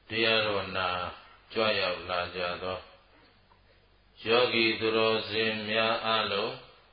တရားတော်နာကြွရောက်လာကြသောယောဂီသူတော်စင်များအားလုံး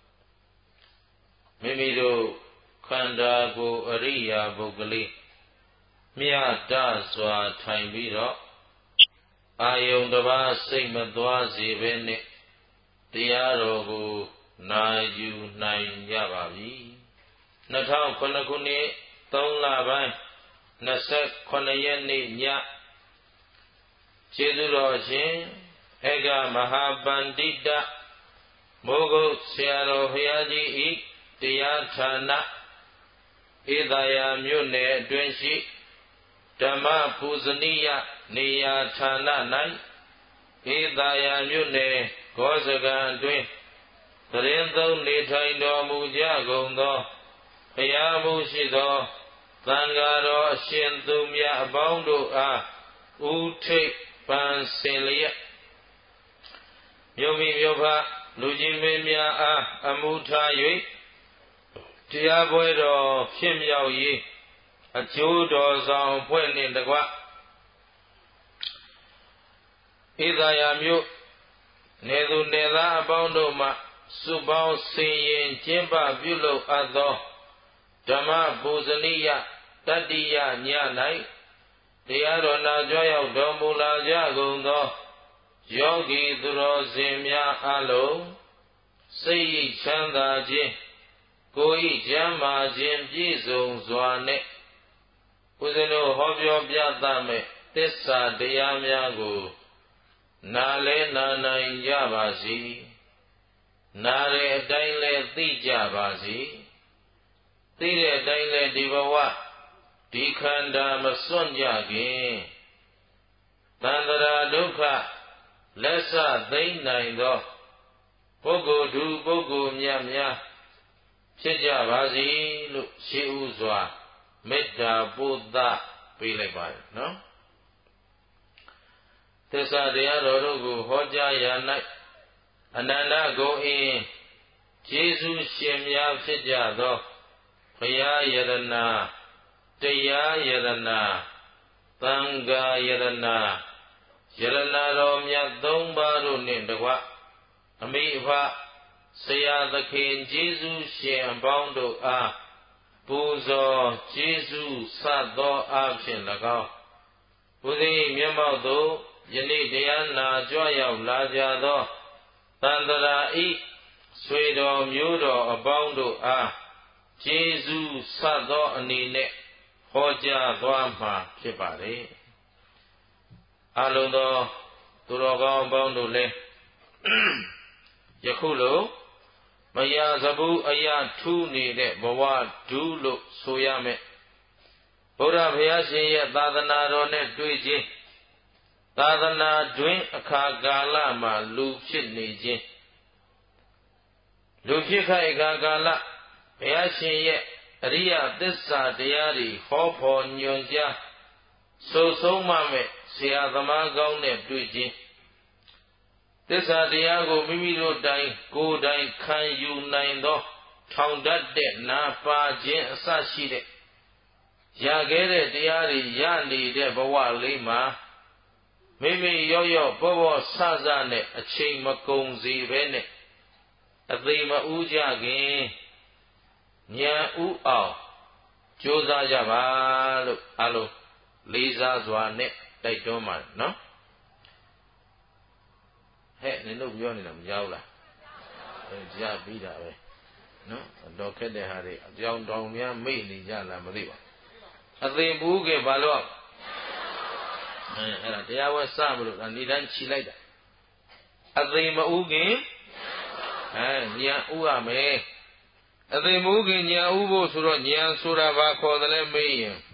မိမိတို့ခန္ဓာကိုယ်အရိယာပုဂ္ဂလိမြတ်တစွာထိုင်ပြီးတော့အာယုန်တစ်ပါးစိတ်မသွားစေဘဲနဲ့တရားတော်ကိုနာယူနိုင်ကြပါပြီ2009ခုနှစ်3လပိုင်း28ရက်နေ့ညကျေးဇူးတော်ရှင်ဧကမဟာပန္တိတမိုးကုတ်ဆရာတော်ဘုရားကြီးဤတရားဌာနဧသာယာမြို့နယ်အတွင်းရှိဓမ္မပူဇနိယနေရာဌာန၌ဧသာယာမြို့နယ်ဂောဇကံအတွင်းသရင်သုံးနေထိုင်တော်မူကြကုန်သောဘုရားမှုရှိသောသံဃာတော်အရှင်သူမြတ်အပေါင်းတို့အားဥထိပ်ပန်ဆင်လျက်မြို့မိမြို့ဖလူကြီးမင်းများအားအမှုထား၍တရားပွဲတော်ဖြစ်မြောက်ရေးအကျိုးတော်ဆောင်ဖွဲ့နှင့်တကွဧသာယာမြို့နေသူနေသားအပေါင်းတို့မှစုပေါင်းဆင်ရင်ကျင်းပပြုလုပ်အပ်သောဓမ္မပူဇနိယတတ္တိယည၌တရားတော်နာကြွရောက်တော်မူလာကြကုန်သောယောဂီသူတော်စင်များအားလုံးစိတ်ချမ်းသာခြင်းကိုယ်ဤကျမ်းမာခြင်းပြည့်စုံစွာနဲ့ဦးဇင်းတို့ဟောပြောပြသမဲ့သစ္စာတရားများကိုနာလဲနာနိုင်ကြပါစေနာတဲ့အတိုင်းလဲသိကြပါစေသိတဲ့အတိုင်းလဲဒီဘဝဒီခန္ဓာမစွန့်ကြခင်သန္တရာဒုက္ခလက်ဆသိမ့်နိုင်သောပုဂ္ဂိုလ်သူပုဂ္ဂိုလ်များဖြစ်ကြပါစေလို့ရှေးဥစွာမေတ္တာပို့သပေးလိုက်ပါတယ်နော်သစ္စာတရားတော်တို့ကိုဟောကြားရာ၌အနန္တဂုဏ်အင်းကျေးဇူးရှင်များဖြစ်ကြသောဘုရားယရနာတရားယရနာသံဃာယရနာယရနာတော်မြတ်သုံးပါးတို့နှင့်တကွအမိအဖဆရာသခင်ကျေးဇူးရှင်အပေါင်းတို့အားပူဇော်ကျေးဇူးဆပ်သောအားဖြင့်၎င်းဘုရားမျက်မှောက်သို့ယနေ့တရားနာကြွရောက်လာကြသောသန္တရာဤဆွေတော်မျိုးတော်အပေါင်းတို့အားကျေးဇူးဆပ်သောအနေနဲ့ဟောကြားသွားမှာဖြစ်ပါတယ်အလုံးသောသူတော်ကောင်းအပေါင်းတို့လည်းယခုလိုမရစဘူးအရာထူးနေတဲ့ဘဝဒူးလို့ဆိုရမယ်ဘုရားဘုရားရှင်ရဲ့သာသနာတော်နဲ့တွေ့ခြင်းသာသနာတွင်အခါကာလမှာလူဖြစ်နေခြင်းလူဖြစ်ခိုက်အခါကာလဘုရားရှင်ရဲ့အရိယသစ္စာတရားတွေဟောဖို့ညွှန်ကြားဆိုဆုံးမမဲ့ဆရာသမားကောင်းနဲ့တွေ့ခြင်းသစ္စာတရားကိုမိမိတို့တိုင်ကိုယ်တိုင်ခံယူနိုင်သောထောင်တတ်တဲ့နာပါခြင်းအစရှိတဲ့ရခဲ့တဲ့တရားတွေရနေတဲ့ဘဝလေးမှာမိမိရော့ရော့ဘောဘောဆဆနဲ့အချိန်မကုန်စေဘဲနဲ့အသေးမဥကြခင်ဉာဏ်ဥအောင်ကြိုးစားကြပါလို့အလုံးလေးစားစွာနဲ့တိုက်တွန်းပါတယ်နော်ဟဲ့နင်တို့ပြောနေတာမကြောက်လားကြားပြီးတာပဲနော်တော့ခက်တဲ့ဟာတွေအကြောင်းတောင်များမေ့နေကြလားမသိပါအသိဘူးကဘာလို့အဲ့ဒါတရားဝဲစမလို့ဒီတိုင်းခြိလိုက်တာအသိမဥခင်ညာဥရမယ်အသိမဥခင်ညာဥဖို့ဆိုတော့ညာဆိုတာဘာခေါ်တယ်လဲမေးရင်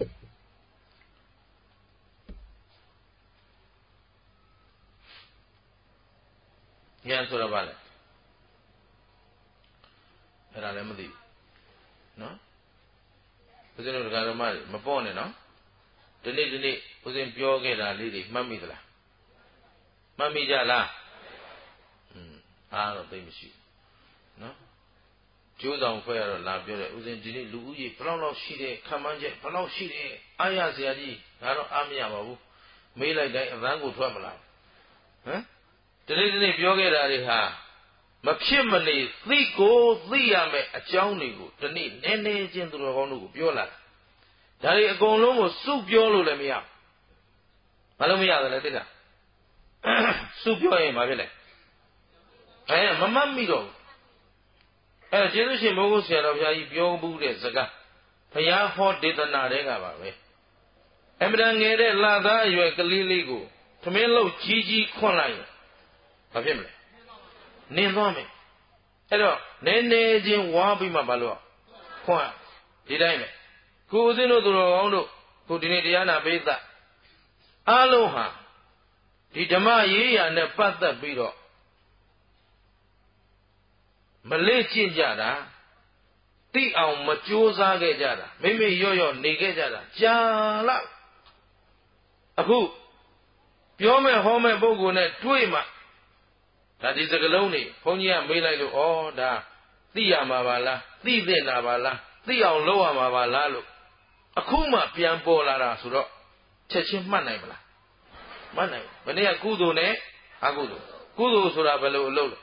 ညာဆိုတာဘာလဲအဲ့ဒါလည်းမသိဘူးနော်ဦးဇင်းတို့တရားတော်မမပေါ့နဲ့နော်ဒီနေ့ဦးဇင်းပြောခဲ့တာလေးတွေမှတ်မိသလားမှတ်မိကြလားအားတော့သိမရှိဘူးနော်ကျိုးဆောင်ဖွဲ့ရတော့လာပြောတယ်ဦးဇင်းဒီနေ့လူဦးရေဘယ်လောက်လောက်ရှိတယ်ခံမှန်းချက်ဘယ်လောက်ရှိတယ်အားရစရာကြီးဒါတော့အားမရပါဘူးမေးလိုက်တိုင်းအသံကိုထွက်မလာဟမ်ဒီနေ့ပြောခဲ့တာတွေဟာမဖြစ်မနေသိကိုသိရမယ်အကြောင်းတွေကိုဒီနေ့နည်းနည်းချင်းသူတော်ကောင်းတို့ကိုပြောလာဒါတွေအကုန်လုံးကိုစုပြောလို့လည်းမရဘာလို့မရသလဲသိလားစုပြောရင်ဘာဖြစ်လဲမမှတ်မိတော့ကျေးဇူးရှင်ဘုရားဆရာတော်ဘုရားကြီးပြောမှုတဲ့စကားဘုရားဟောဒေသနာတွေကပါပဲအမှန်တန်ငယ်တဲ့လှသားအရွယ်ကလေးလေးကိုသမင်းလုံးကြီးကြီးခွန့်လိုက်ရင်ဘာဖြစ်မလဲနင်းသွားမယ်အဲ့တော့နည်းနည်းချင်းဝါပြီးမှဘာလို့ခွန့်ဒီတိုင်းပဲကိုဦးဇင်းတို့သူတော်ကောင်းတို့ကိုဒီနေ့တရားနာပိသအားလုံးဟာဒီဓမ္မရေးရာနဲ့ပတ်သက်ပြီးတော့မလေ့ကျင့်ကြတာသိအောင်မကြိုးစားခဲ့ကြတာမိမိရော့နေခဲ့ကြတာကြာလောက်အခုပြောမဲ့ဟောမဲ့ပုဂ္ဂိုလ်နဲ့တွေ့မှဒါဒီစကလုံးနေဘုန်းကြီးကမေးလိုက်လို့ဩဒါသိရမှာပါလားသိသင့်တာပါလားသိအောင်လုပ်ရမှာပါလားလို့အခုမှပြန်ပေါ်လာတာဆိုတော့ချက်ချင်းမှတ်နိုင်မလားမှတ်နိုင်ဘယ်နည်းကကုသိုလ်နဲ့အကုသိုလ်ကုသိုလ်ဆိုတာဘယ်လိုအလုပ်လဲ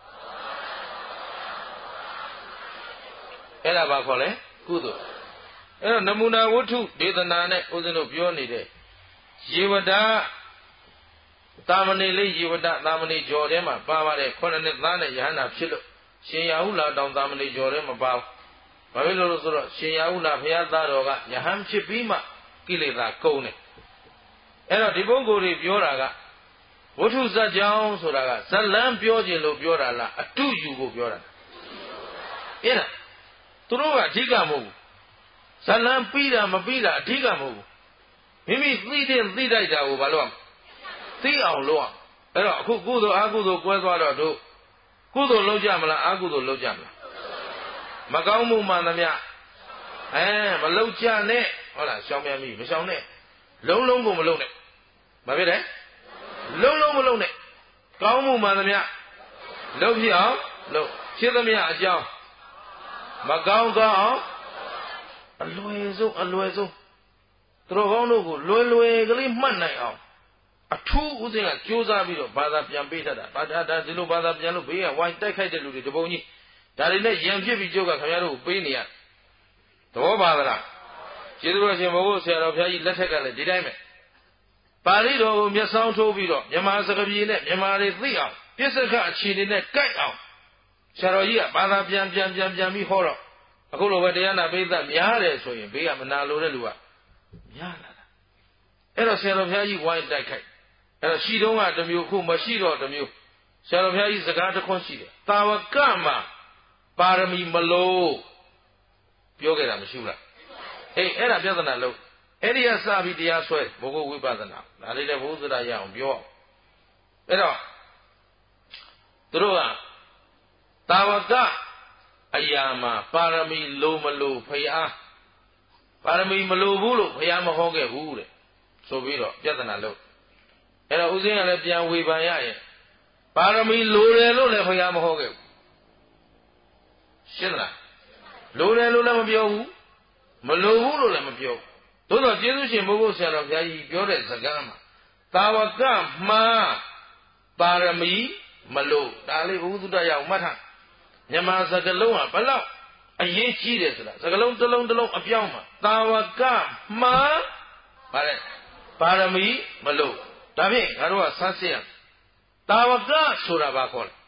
အဲ့ဒါဘာခေါ်လဲကုသိုလ်အဲ့တော့နမူနာဝတ္ထုဒေသနာနဲ့ဦးဇင်းတို့ပြောနေတဲ့ယေဝဒတာမဏေလေးယေဝဒတာမဏေကျော်ထဲမှာပါပါတယ်ခုနှစ်သားနဲ့ယဟန္တာဖြစ်လို့ရှင်ရာဟုလာတောင်တာမဏေကျော်ထဲမှာပါဘာဖြစ်လို့လဲဆိုတော့ရှင်ရာဟုလာဘုရားသားတော်ကယဟန်ဖြစ်ပြီးမှကိလေသာကုန်တယ်အဲ့တော့ဒီပုဂ္ဂိုလ်တွေပြောတာကဝတ္ထုဇတ်ကြောင်းဆိုတာကဇလန်းပြောခြင်းလို့ပြောတာလားအတုယူကိုပြောတာအဲ့ဒါသူတို့ကအဓိကမဟုတ်ဘူးဇလန်းပြီးတာမပြီးတာအဓိကမဟုတ်ဘူးမိမိသိတဲ့သိတိုက်တာကိုဘာလို့သိအောင်လုပ်အောင်အဲ့တော့အခုကုသိုလ်အကုသိုလ်ကွဲသွားတော့တို့ကုသိုလ်လုပ်ကြမလားအကုသိုလ်လုပ်ကြမလားမကောင်းမှုမှန်သမျှမလုပ်ကြနဲ့ဟုတ်လားရှောင်ပြန်ပြီမရှောင်နဲ့လုံးလုံးကိုမလုပ်နဲ့မဖြစ်တယ်လုံးလုံးမလုပ်နဲ့ကောင်းမှုမှန်သမျှလုပ်ဖြစ်အောင်လုပ်ဖြစ်သမျှအကြောင်းမကောင်းကောင်းအောင်အလွယ်ဆုံးသူတော်ကောင်းတို့ကိုလွယ်ကလေးမှတ်နိုင်အောင်အထူးဥစဉ်ကကြိုးစားပြီးတော့ဘာသာပြန်ပေးတတ်တာဘာသာဒီလိုဘာသာပြန်လို့ဘေးကဝိုင်းတိုက်ခိုက်တဲ့လူတွေတပုံကြီးဒါတွေနဲ့ရံဖြစ်ပြီးကျုပ်ကခင်ဗျားတို့ကိုပေးနေရသဘောပါသလားကျေးဇူးတော်ရှင်ဘုရားဆရာတော်ဘုရားကြီးလက်ထက်ကလည်းဒီတိုင်းပဲပါဠိတော်ကိုမျက်စောင်းထိုးပြီးတော့မြန်မာစကားပြေနဲ့မြန်မာတွေသိအောင်ပြစ္ဆကအခြေအနေနဲ့ကြိုက်အောင်ဆရာတော်ကြီးကဘာသာပြန်ပြီးဟောတော့အခုလိုပဲတရားနာပိဋကများတယ်ဆိုရင်ဘေးကမနာလိုတဲ့လူကများလာတာအဲ့တော့ဆရာတော်ဘုရားကြီးဝိုင်းတိုက်ခိုက်အဲ့တော့ရှိတော့ကတစ်မျိုးခုမရှိတော့တစ်မျိုးဆရာတော်ဘုရားကြီးစကားတစ်ခွန်းရှိတယ်တာဝကမှာပါရမီမလို့ပြောခဲ့တာမရှိဘူးလားအဲ့ဒါပြဿနာလို့အဲ့ဒီကစပြီးတရားဆွဲဘုဂုဝိပဿနာဒါလေးလည်းဘုဇ္ဇရာရအောင်ပြောအဲ့တော့သူတို့ကတာဝကအရာမှာပါရမီလိုမလို့ဖယားပါရမီမလိုဘူးလို့ဖယားမဟောခဲ့ဘူးတဲ့ဆိုပြီးတော့ပြဿနာလို့အဲ့တော့ဦးဇင်းကလည်းပြန်ဝေဖန်ရရင်ပါရမီလိုတယ်လို့လည်းဖယားမဟောခဲ့ဘူးရှင်းလားလိုတယ်လို့လည်းမပြောဘူးမလိုဘူးလို့လည်းမပြောဘူးသို့တော့ကျေးဇူးရှင်ဘုရားဆရာတော်ဘုရားကြီးပြောတဲ့စကားမှာတာဝကမှာပါရမီမလိုဒါလေးဘုသူတ္တရအောင်မှတ်ထားမြန်မာစကားလုံးကဘလောက်အရေးကြီးတယ်ဆိုတာစကားလုံးတစ်လုံးအပြောင်းမှာတာဝကမှာဗါတဲ့ပါရမီမလိုဒါဖြင့်ငါတို့ကဆန်းစစ်ရတာဝကဆိုတာဘာခေါ်လဲ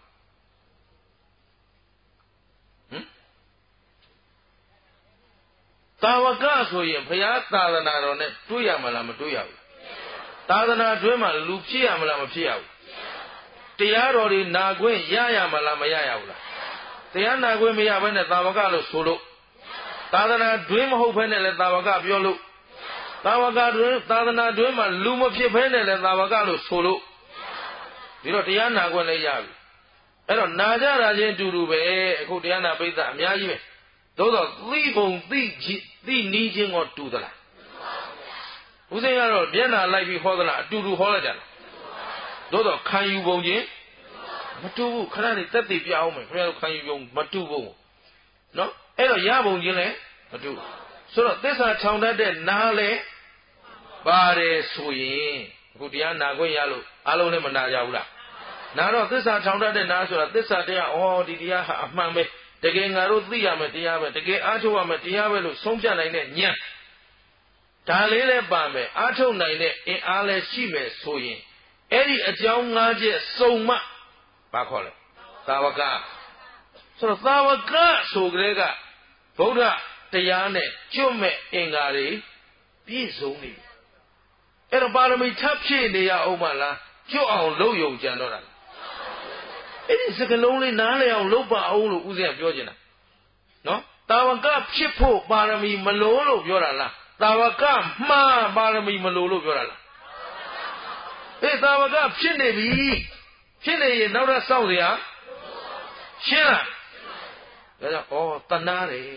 တာဝကဆိုရင်ဘုရားသာသနာတော်နဲ့တွေ့ရမလားမတွေ့ရဘူးသာသနာတွင်းမှာလူဖြစ်ရမလားမဖြစ်ရဘူးတရားတော်တွေနာခွင့်ရရမလားမရရဘူးလားတရားနာခွင့်မရဘဲနဲ့တာဝကလို့ဆိုလို့သာသနာတွင်းမဟုတ်ဘဲနဲ့လည်းတာဝကပြောလို့တာဝကတွင်းသာသနာတွင်းမှာလူမဖြစ်ဘဲနဲ့လည်းတာဝကလို့ဆိုလို့ဒီတော့တရားနာခွင့်လည်းရပြီအဲ့တော့နာကြတာချင်းအတူတူပဲအခုတရားနာပိဋကအများကြီးပဲသို့တော့သိပုံသိနီးခြင်းကိုတူသလားဦးဇင်းကတော့မျက်နှာလိုက်ပြီးဟောသလားအတူတူဟောလိုက်ကြလားသို့တော့ခံယူပုံချင်းမတူဘူးခဏလေးတက်တည်ပြအောင်မယ်ခင်ဗျားတို့ခံယူပုံမတူဘူးနော်အဲ့တော့ရပုံချင်းလည်းမတူဆိုတော့သစ္စာထောင်တတ်တဲ့နားလည်းပါတယ်ဆိုရင်အခုတရားနာခွင့်ရလို့အားလုံးလည်းမနာကြဘူးလားနာတော့သစ္စာထောင်တတ်တဲ့နာဆိုတာသစ္စာတရားဒီတရားဟာအမှန်ပဲတကယ်ငါတို့သိရမယ်တရားပဲတကယ်အားထုတ်ရမယ်တရားပဲလို့ဆုံးဖြတ်နိုင်တဲ့ဉာဏ်ဒါလေးလည်းပါမယ်အားထုတ်နိုင်တဲ့အင်အားလည်းရှိမယ်ဆိုရင်အဲ့ဒီအကြောင်း၅ချက်စုံမှဘာခေါ်လဲသာဝကဆိုတော့သာဝကဆိုကြတဲ့ကဗုဒ္ဓတရားနဲ့ကျွတ်မဲ့အင်္ဂါတွေပြည့်စုံနေပြီအဲ့တော့ပါရမီထပ်ဖြည့်နေရအောင်မလားကျွတ်အောင်လုပ်ယုံကြံတော့တာအဲ့ဒီစကလုံးလေးနားလည်အောင်လုပ်ပါအောင်လို့ဦးဇင်းကပြောချင်တာနော်တာဝကဖြစ်ဖို့ပါရမီမလိုလို့ပြောတာလားတာဝကမှားပါရမီမလိုလို့ပြောတာလားအေးတာဝကဖြစ်နေပြီဖြစ်နေရင်နောက်တော့စောင့်เสียရှင်းလားဒါကြောင့်တဏှာတယ်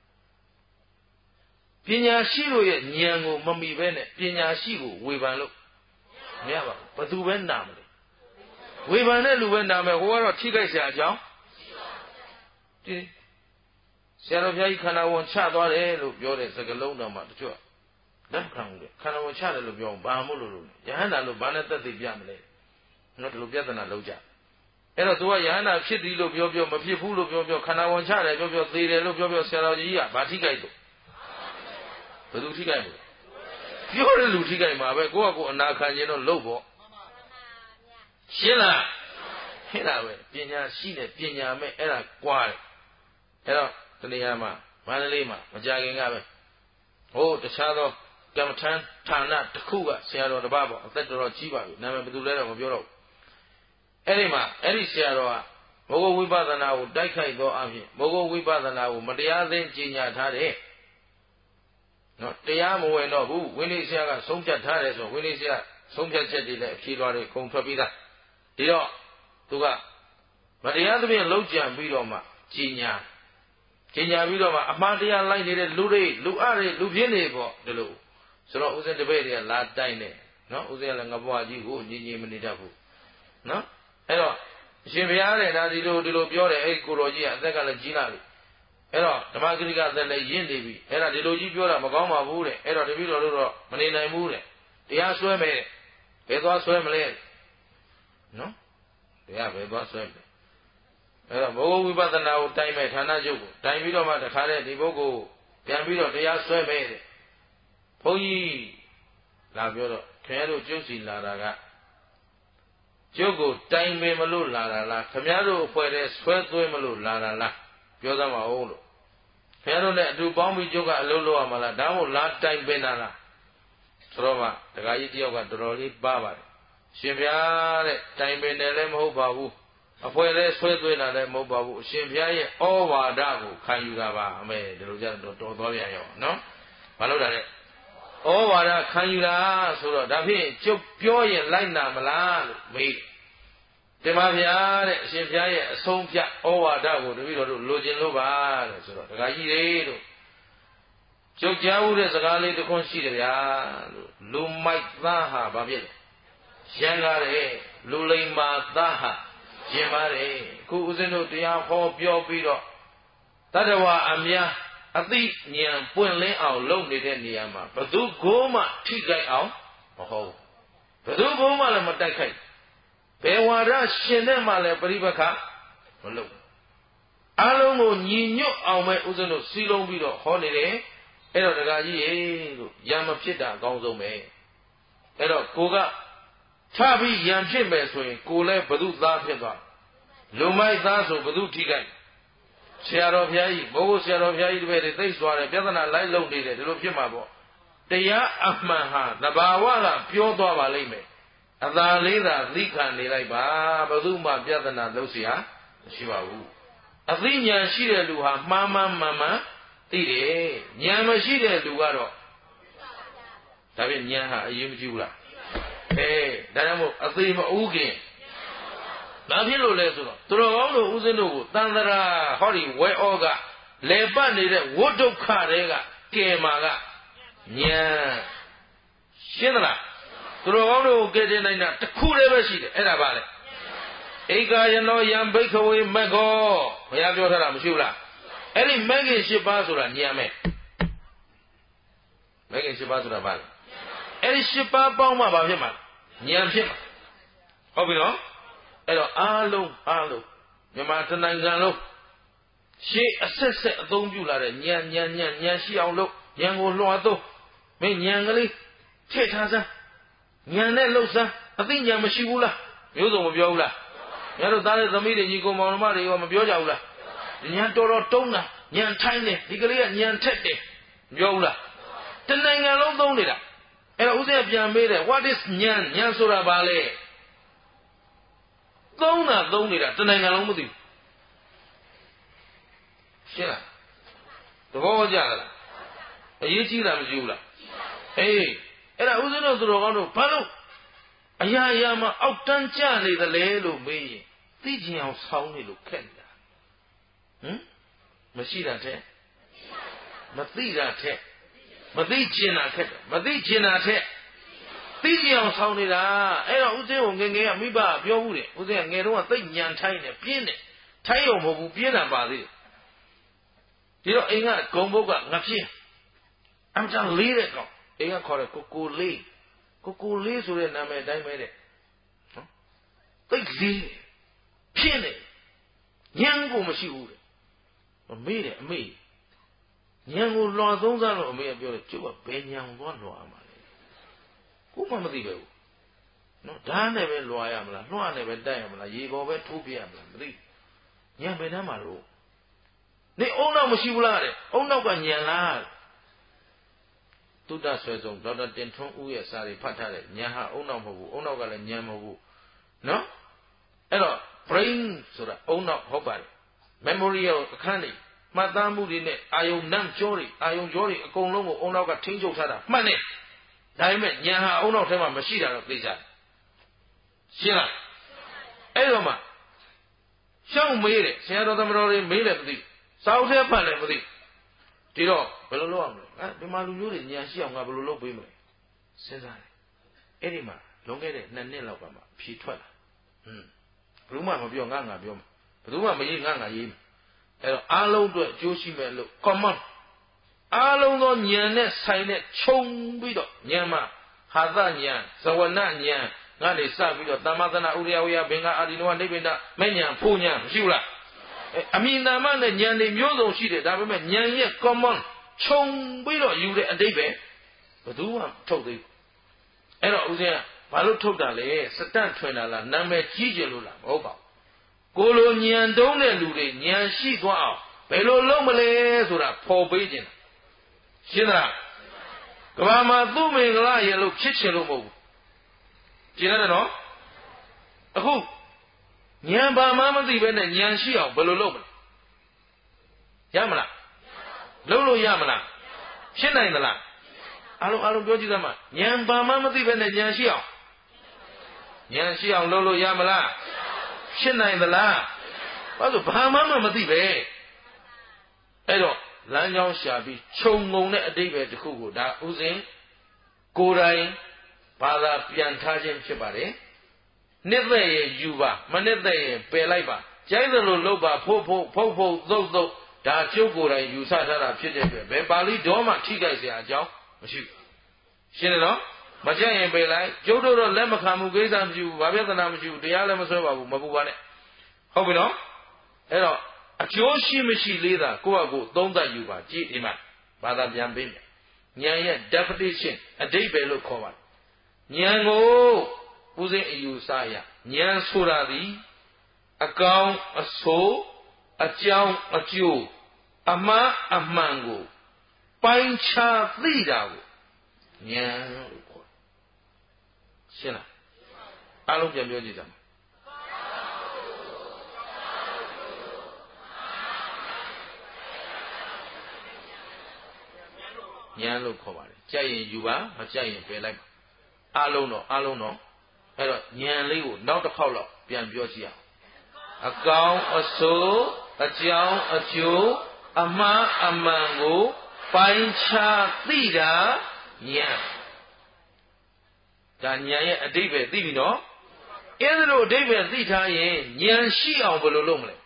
ပညာရှိတို့ရဲ့ဉာဏ်ကိုမမီပဲနဲ့ပညာရှိကိုဝေဖန်လို့မရပါဘူးဘသူပဲနာမလဲဝေဖန်တဲ့လူပဲနာမယ်ဟိုကတော့ထိခိုက်เสียအကြောင်းဒီဆရာတော်ဘုရားကြီးခန္ဓာဝန်ချသွားတယ်လို့ပြောတဲ့စကားလုံးတော်မှာတချို့လက်ခံတယ်ခန္ဓာဝန်ချတယ်လို့ပြောဘာမို့လို့ယဟန္တာလို့ဘာနဲ့သက်သေပြမလဲနော်ဒီလိုပြဿနာလုံးကြအဲ့တော့ तू ကယဟန္တာဖြစ်သည်လို့ပြောမဖြစ်ဘူးလို့ပြောခန္ဓာဝန်ချတယ်ပြောသေတယ်လို့ပြောဆရာတော်ကြီးကဘာထိခိုက်လို့ဘယ်သူထိခိုက်လို့ပြောတဲ့လူထိခိုက်မှာပဲကိုယ့်အနာခံခြင်းတော့လုပ်ပေါ့ရှင်းလားဟဲ့လားပဲပညာရှိတဲ့ပညာမဲ့အဲ့ဒါကွာတယ်အဲ့တော့တဏှာမှာမန္တလေးမှာမကြခင်ကပဲဟိုတခြားသောကမ္မထမ်းဌာနတစ်ခုကဆရာတော်တစ်ပါးပေါ့အသက်တော်ကြီးပါပြီနာမည်ဘယ်သူလဲတော့မပြောတော့ဘူးအဲ့ဒီမှာအဲ့ဒီဆရာတော်ကမောဂဝိပဿနာကိုတိုက်ခိုက်သောအဖြစ်မောဂဝိပဿနာကိုမတရားသိကြီးညာထားတယ်နော်တရားမဝင်တော့ဘူးဝိနည်းဆရာကဆုံးဖြတ်ထားတယ်ဆိုဝိနည်းဆရာဆုံးဖြတ်ချက်တွေလည်းအဖြေတော်တွေခုံထွက်ပြီးသားဒီတော့သူကမတရားသဖြင့်လုံးကြံပြီးတော့မှကြီးညာပြီးတော့မှအမှားတရားလိုက်နေတဲ့လူတွေလူအတွေလူပြင်းတွေပေါ့ဒီလိုဆိုတော့ဥစဉ်တပည့်တွေကလာတိုက်နေနော်ဥစဉ်ကလည်းငပွားကြီးကိုညီမနေတတ်ဘူးနော်အဲ့တော့အရှင်ဘုရားတဲ့ဒါဒီလိုပြောတယ်အဲ့ကိုတော်ကြီးကအသက်ကလည်းကြီးလာပြီအဲ့တော့ဓမ္မဂရိကအသက်လည်းရင့်နေပြီအဲ့ဒါဒီလိုကြီးပြောတာမကောင်းပါဘူးတဲ့အဲ့တော့တပည့်တော်တို့တော့မနေနိုင်ဘူးတဲ့တရားဆွဲမယ်ဘယ်သွားဆွဲမလဲနော်တရားဘယ်သွားဆွဲမလဲအဲ့တော့ဘောဂဝိပဿနာကိုတိုင်မဲ့ဌာနချုပ်ကိုတိုင်ပြီးတော့မှတခါတည်းဒီပုဂ္ဂိုလ်ပြန်ပြီးတော့တရားဆွဲမဲ့တဲ့ဘုန်းကြီးလာပြောတော့ခင်ဗျားတို့ကျုပ်စီလာတာကကျုပ်ကိုတိုင်ပင်မလို့လာတာလားခင်ဗျားတို့အဖွဲ့တည်းဆွဲသွင်းမလို့လာတာလားပြောသမှာဟုတ်လို့ခင်ဗျားတို့နဲ့အတူပေါင်းပြီးကျုပ်ကအလုပ်လုပ်ရမှာလားဒါမှမဟုတ်လာတိုင်ပင်တာလားဆိုတော့မှဒကာကြီးတယောက်ကတော်တော်လေးပါပါတယ်ရှင်ဗျာတဲ့တိုင်ပင်တယ်လည်းမဟုတ်ပါဘူးအဖွဲ့လဲဆွဲသွင်းတာလည်းမဟုတ်ပါဘူးအရှင်ဘုရားရဲ့ဩဝါဒကိုခံယူတာပါအမေဒီလိုကြတော့တော်တော်ပြန်ရောနော်မလုပ်တာလေဩဝါဒခံယူတာဆိုတော့ဒါဖြင့်ကျုပ်ပြောရင်လိုက်နာမလားလို့မေးတယ်ပါဗျာတဲ့အရှင်ဘုရားရဲ့အဆုံးဖြတ်ဩဝါဒကိုတပည့်တော်တို့လိုချင်လို့ပါတဲ့ဆိုတော့ဒကာကြီးတွေတို့ကျုပ်ကြားဦးတဲ့စကားလေးတစ်ခွန်းရှိတယ်ဗျာလို့လူမိုက်သားဟာဘာဖြစ်လဲရန်ကားတယ်လူလိမ္မာသားဟာရှင်ပါတယ်ခုဦးဇင်းတို့တရားဟောပြောပြီးတော့တတ္တဝါအများအသိဉာဏ်ပွင့်လင်းအောင်လုပ်နေတဲ့နေရာမှာဘသူကိုမှထိခိုက်အောင်မဟုတ်ဘသူကိုမှလည်းမတိုက်ခိုက်ဘယ်ဝါဒရှင်တဲ့မှလည်းပြိပခမလုပ်အလုံးကိုညီညွတ်အောင်ပဲဦးဇင်းတို့စီလုံးပြီးတော့ဟောနေတယ်အဲ့တော့ဒကာကြီးရေလို့ရံမဖြစ်တာအကောင်းဆုံးပဲအဲ့တော့ကိုကထပြီးရံဖြစ်မယ်ဆိုရင်ကိုလည်းဘု து သားဖြစ်သွားလူမိုက်သားဆိုဘု து ထိခိုက်ဆရာတော်ဘုရားကြီးဘိုးဆရာတော်ဘုရားကြီးတပည့်တွေသိစွာတယ်ပြဿနာလိုက်လုံနေတယ်ဒီလိုဖြစ်မှာပေါ့တရားအမှန်ဟာသဘာဝကပြောသွားပါလိမ့်မယ်အသာလေးသာသိခံနေလိုက်ပါဘု து မှပြဿနာလုံးเสียမရှိပါဘူးအသိဉာဏ်ရှိတဲ့လူဟာမှားမှန်သိတယ်ဉာဏ်မရှိတဲ့လူကတော့ဒါဖြင့်ဉာဏ်ဟာအရေးမကြီးဘူးလားဒါကြောင့်မို့အသေးမဥခင်ဘာဖြစ်လို့လဲဆိုတော့သူတော်ကောင်းတို့ဦးဇင်းတို့ကိုတန်တရာဟောဒီဝဲဩကလေပတ်နေတဲ့ဝဋ္ဒုက္ခတွေကကဲမာကဉာဏ်ရှင်းသလားသူတော်ကောင်းတို့ကိုကဲတင်နိုင်တာတစ်ခုတည်းပဲရှိတယ်အဲ့ဒါပါလေဧကာယနောယံဘိက္ခဝေမက္ခောဘုရားပြောထားတာမရှိဘူးလားအဲ့ဒီမဂ္ဂင်၈ပါးဆိုတာဉာဏ်မဲ့မဂ္ဂင်၈ပါးဆိုတာဘာလဲအဲ့ဒီ၈ပါးပေါင်းမှဘာဖြစ်မှာဉာဏ်ဖြစ်မှာဟုတ်ပြီနော်အဲ့တော့အားလုံးမြန်မာတနိုင်ငံလုံးရှေးအဆက်ဆက်အသုံးပြုလာတဲ့ဉာဏ်ရှိအောင်လို့ဉာဏ်ကိုလွှာသုံးမင်းဉာဏ်ကလေးထည့်ထားစမ်းဉာဏ်နဲ့လှုပ်စမ်းအသိဉာဏ်မရှိဘူးလားမျိုးစုံမပြောဘူးလားငါတို့သားတဲ့သမီးတွေညီကိုမောင်နှမတွေရောမပြောကြဘူးလားဉာဏ်တော်တုံးတာဉာဏ်ထိုင်းတယ်ဒီကလေးကဉာဏ်ထက်တယ်မပြောဘူးလားတနိုင်ငံလုံးသုံးနေတာအဲ့တော့ဦးဇင်းပြန်မေးတယ် what is ဉာဏ်ဆိုတာဘာလဲသုံးနေတာတနိုင်ငံလုံးမသိဘူးရှင်းလားသဘောကျလားအရေးကြီးလားမရှိဘူးလားအေးအဲ့ဒါဦးဇင်းတို့သူတော်ကောင်းတို့ဘာလို့အရာမှာအောက်တန်းကျနေသလဲလို့မေးရင်သိချင်အောင်ဆောင်းနေလို့ခက်နေတာမရှိတာတဲ့မသိတာတဲ့မသိကျင်တာခက်တယ်မသိကျင်တာတဲ့သိချင်အောင်ဆောင်းနေတာအဲ့တော့ဦးဇင်းကိုငယ်ကမိဘပြောဘူးတယ်ဦးဇင်းကငယ်တုန်းကသိညံထိုင်းတယ်ပြင်းတယ်ထိုင်းရုံမဟုတ်ဘူးပြင်းတာပါသေးတယ်ဒီတော့အိမ်ကဂုံဘုတ်ကငပြင်းအမှန်လေးတဲ့ကောင်အိမ်ကခေါ်တယ်ကိုကိုလေးဆိုတဲ့နာမည်အတိုင်းပဲတဲ့နော်သိလေးဖြင်းတယ်ညံကိုမရှိဘူးတဲ့မေးတယ်အမေညံကိုလွှာသုံးစားလို့အမေကပြောတယ်ကျုပ်ကဘယ်ညံသွားလွှာမှာလဲကိုမှမသိပဲဘူးနော်ဓာတ်နဲ့ပဲလွှာရမလားလွှာနဲ့ပဲတိုက်ရမလားရေပေါ်ပဲထိုးပြရမလားမသိညံဘယ်နှမ်းမှာလို့နေအုံနောက်မရှိဘူးလားတဲ့အုံနောက်ကညံလားသုတ္တဆွဲဆုံးဒေါက်တာတင်ထွန်းဦးရဲ့စာတွေဖတ်ထားတဲ့ညံဟာအုံနောက်မဟုတ်ဘူးအုံနောက်ကလည်းညံမဟုတ်ဘူးနော်အဲ့တော့ brain ဆိုတာအုံနောက်ဟုတ်ပါတယ် memorial အခန်းတွေမှတ်သားမှုတွေနဲ့အာယုံနံကြောတွေအာယုံကြောတွေအကုန်လုံးကိုအုံနောက်ကထိန်းချုပ်ထားတာမှတ်နေဒါပေမဲ့ညံဟာအုံနောက်ထဲမှာမရှိတာတော့သိကြတယ်ရှင်းလားအဲ့တော့မှရှောင်းမေးတယ်ဆရာတော်သမတော်တွေမေးလည်းမသိစာအုပ်ထဲဖတ်လည်းမသိဒီတော့ဘယ်လိုလုပ်ရမလဲဒီမှာလူမျိုးတွေညံရှိအောင်ငါဘယ်လိုလုပ်ပေးမလဲစဉ်းစားတယ်အဲ့ဒီမှာလွန်ခဲ့တဲ့2 နှစ်လောက်ကမှဖြေထွက်လာဘယ်သူမှမပြောငါပြောမှာဘယ်သူမှမရေးငါရေးမှာအဲ့တော့အားလုံးအတွက်အကျိုးရှိမဲ့လို့ common အားလုံးသောဉာဏ်နဲ့ဆိုင်နဲ့ခြုံပြီးတော့ဉာဏ်မှာဟာသဉာဏ်ဇဝနဉာဏ်ငါနေစပြီးတော့သမ္မာသနာဥရိယဝေယဘင်္ဂအာဒီနောနိဗ္ဗိဒမဲ့ဉာဏ်ဖို့ဉာဏ်မရှိဘူးလားအမိနာမနဲ့ဉာဏ်တွေမျိုးစုံရှိတယ်ဒါပေမဲ့ဉာဏ်ရဲ့ common ခြုံပြီးတော့ယူတဲ့အတိတ်ပဲဘယ်သူမှထုတ်သေးဘူးအဲ့တော့ဦးဇင်းကဘာလို့ထုတ်တာလဲစတန့်ထွင်တာလားနာမည်ကြီးကြလို့လားမဟုတ်ပါဘူးကိုလိုဉာဏ်တုံးတဲ့လူတွေဉာဏ်ရှိသွားအောင်ဘယ်လိုလုပ်မလဲဆိုတာဖော်ပေးခြင်းရှင်းလားကဘာမှာသူ့မင်္ဂလာရဲ့လို့ဖြစ်ချင်လို့မဟုတ်ဘူးရှင်းတယ်နော်အခုဉာဏ်ဘာမှမသိဘဲနဲ့ဉာဏ်ရှိအောင်ဘယ်လိုလုပ်မလဲရမလားလုပ်လို့ရမလားဖြစ်နိုင်သလားအားလုံးပြောကြည့်သမှာဉာဏ်ဘာမှမသိဘဲနဲ့ဉာဏ်ရှိအောင်လုပ်လို့ရမလားဖြစ်နိုင်သလားဘာလို့ဘာမှမသိပဲအဲ့တော့လမ်းကြောင်းရှာပြီးခြုံငုံတဲ့အတိတ်ပဲတစ်ခုကိုဒါဥစဉ်ကိုယ်တိုင်ဘာသာပြန်ထားခြင်းဖြစ်ပါတယ်နှစ်သက်ရင်ယူပါမနှစ်သက်ရင်ပယ်လိုက်ပါကြိုက်သလိုလုပ်ပါဖုတ်သုတ်ဒါကျုပ်ကိုယ်တိုင်ယူဆထားတာဖြစ်တဲ့အတွက်ဘယ်ပါဠိတော်မှထိခိုက်เสียအကြောင်းမရှိဘူးရှင်းတယ်နော်မကြိုက်ရင်ပယ်လိုက်ကျုပ်တို့တော့လက်မခံမှုကိစ္စမရှိဘူးဘာပြဿနာမရှိဘူးတရားလည်းမဆွဲပါဘူးမပူပါနဲ့ဟုတ်ပြီနော်အဲ့တော့အကျိုးရှိမရှိလေးသာကိုယ့်အကိုသုံးသပ်ယူပါကြည့်ဒီမှာဘာသာပြန်ပေးမယ်ဉာဏ်ရဲ့ definition အဓိပ္ပာယ်လို့ခေါ်ပါတယ်ဉာဏ်ကိုဦးစိအယူဆရဉာဏ်ဆိုတာသည်အကောင်အဆိုးအကြောင်းအကျိုးအမှားအမှန်ကိုပိုင်းခြားသိတာကိုဉာဏ်လို့ခေါ်ရှင်းလားအားလုံးပြန်ပြောကြည့်ကြပါဉာဏ်လို့ခေါ်ပါတယ်ကြိုက်ရင်ယူပါမကြိုက်ရင်ပယ်လိုက်ပါအားလုံးတော့အဲ့တော့ဉာဏ်လေးကိုနောက်တစ်ခေါက်လောက်ပြန်ပြောကြည့်အောင်အကောင်အဆိုးအကြောင်းအကျိုးအမှားအမှန်ကိုပိုင်းခြားသိတာဉာဏ်ဒါဉာဏ်ရဲ့အဓိပ္ပာယ်သိပြီနော်အဲ့ဒါလိုအဓိပ္ပာယ်သိထားရင်ဉာဏ်ရှိအောင်ဘယ်လိုလုပ်မလဲ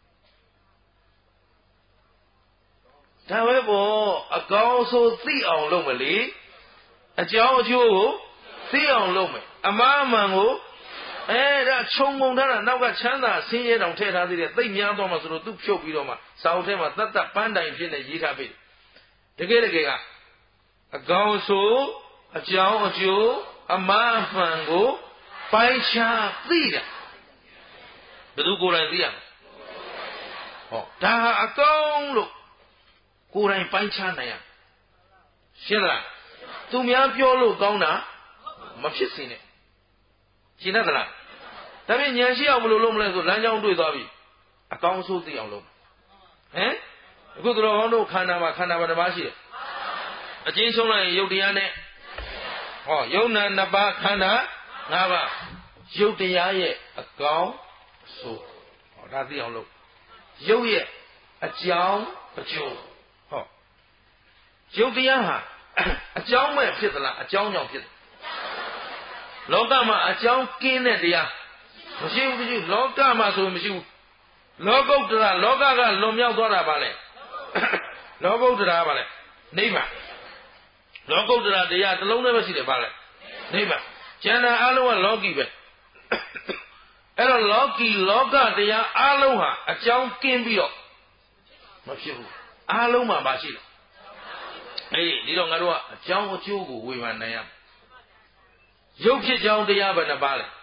ဒါပဲပေါ့အကောင်ဆိုသိအောင်လုပ်မလေအကြောင်းအကျိုးကိုသိအောင်လုပ်မယ်အမှားမှန်ကိုဒါခြုံငုံထားတာနောက်ကချမ်းသာဆင်းရဲတောင်ထည့်ထားသေးတယ်သိများတော့မှဆိုတော့သူဖြုတ်ပြီးတော့မှစာအုပ်ထဲမှာတတ်တတ်ပန်းတိုင်ဖြစ်နေရေးထားပြီတကယ်ကအကောင်ဆိုအကြောင်းအကျိုးအမှားမှန်ကိုပိုင်းခြားသိတာဘယ်သူကိုယ်တိုင်သိရမလဲဟောဒါဟာအကောင်လို့ကိုယ်တိုင်ပိုင်းခြားနိုင်ရရှင်းလားသူများပြောလို့ကောင်းတာမဖြစ်စေနဲ့ရှင်းတတ်လားဒါပြင်ဉာဏ်ရှိအောင်ဘယ်လိုလုပ်မလဲဆိုလမ်းကြောင်းတွေ့သွားပြီအကောင်းဆုံးသိအောင်လုပ်အခုတော်ဟောတို့ခန္ဓာမှာခန္ဓာဘာတစ်ပါးရှိတယ်အကျဉ်းဆုံးလိုက်ရင်ယုတ်တရားနဲ့ဟောယုံနာနှစ်ပါးခန္ဓာ၅ပါးယုတ်တရားရဲ့အကောင်းဆိုဟောဒါသိအောင်လုပ်ယုတ်ရဲ့အကြောင်းအကျိုးဟောယုတ်တရားဟာအကြောင်းမဲ့ဖြစ်သလားအကြောင်းကြောင့်ဖြစ်တယ်လောကမှာအကြောင်းကင်းတဲ့တရားမရှိဘူးလောကမှာဆိုရင်မရှိဘူးလောကုတ္တရာလောကကလွန်မြောက်သွားတာပါလေလောကုတ္တရာပါလေနိဗ္ဗာန်လောကုတ္တရာတရားတစ်လုံးတည်းပဲရှိတယ်ပါလေနိဗ္ဗာန်ကျန်တာအလုံးကလောကီပဲအဲ့တော့လောကီလောကတရားအလုံးဟာအကြောင်းကင်းပြီးတော့မဖြစ်ဘူးအလုံးမှာပါရှိတယ်ဒီတော့ငါတို့ကအကြောင်းအကျိုးကိုဝေဖန်နိုင်ရရုပ်ဖြစ်ကြောင်းတရားပဲနှစ်ပါးလေ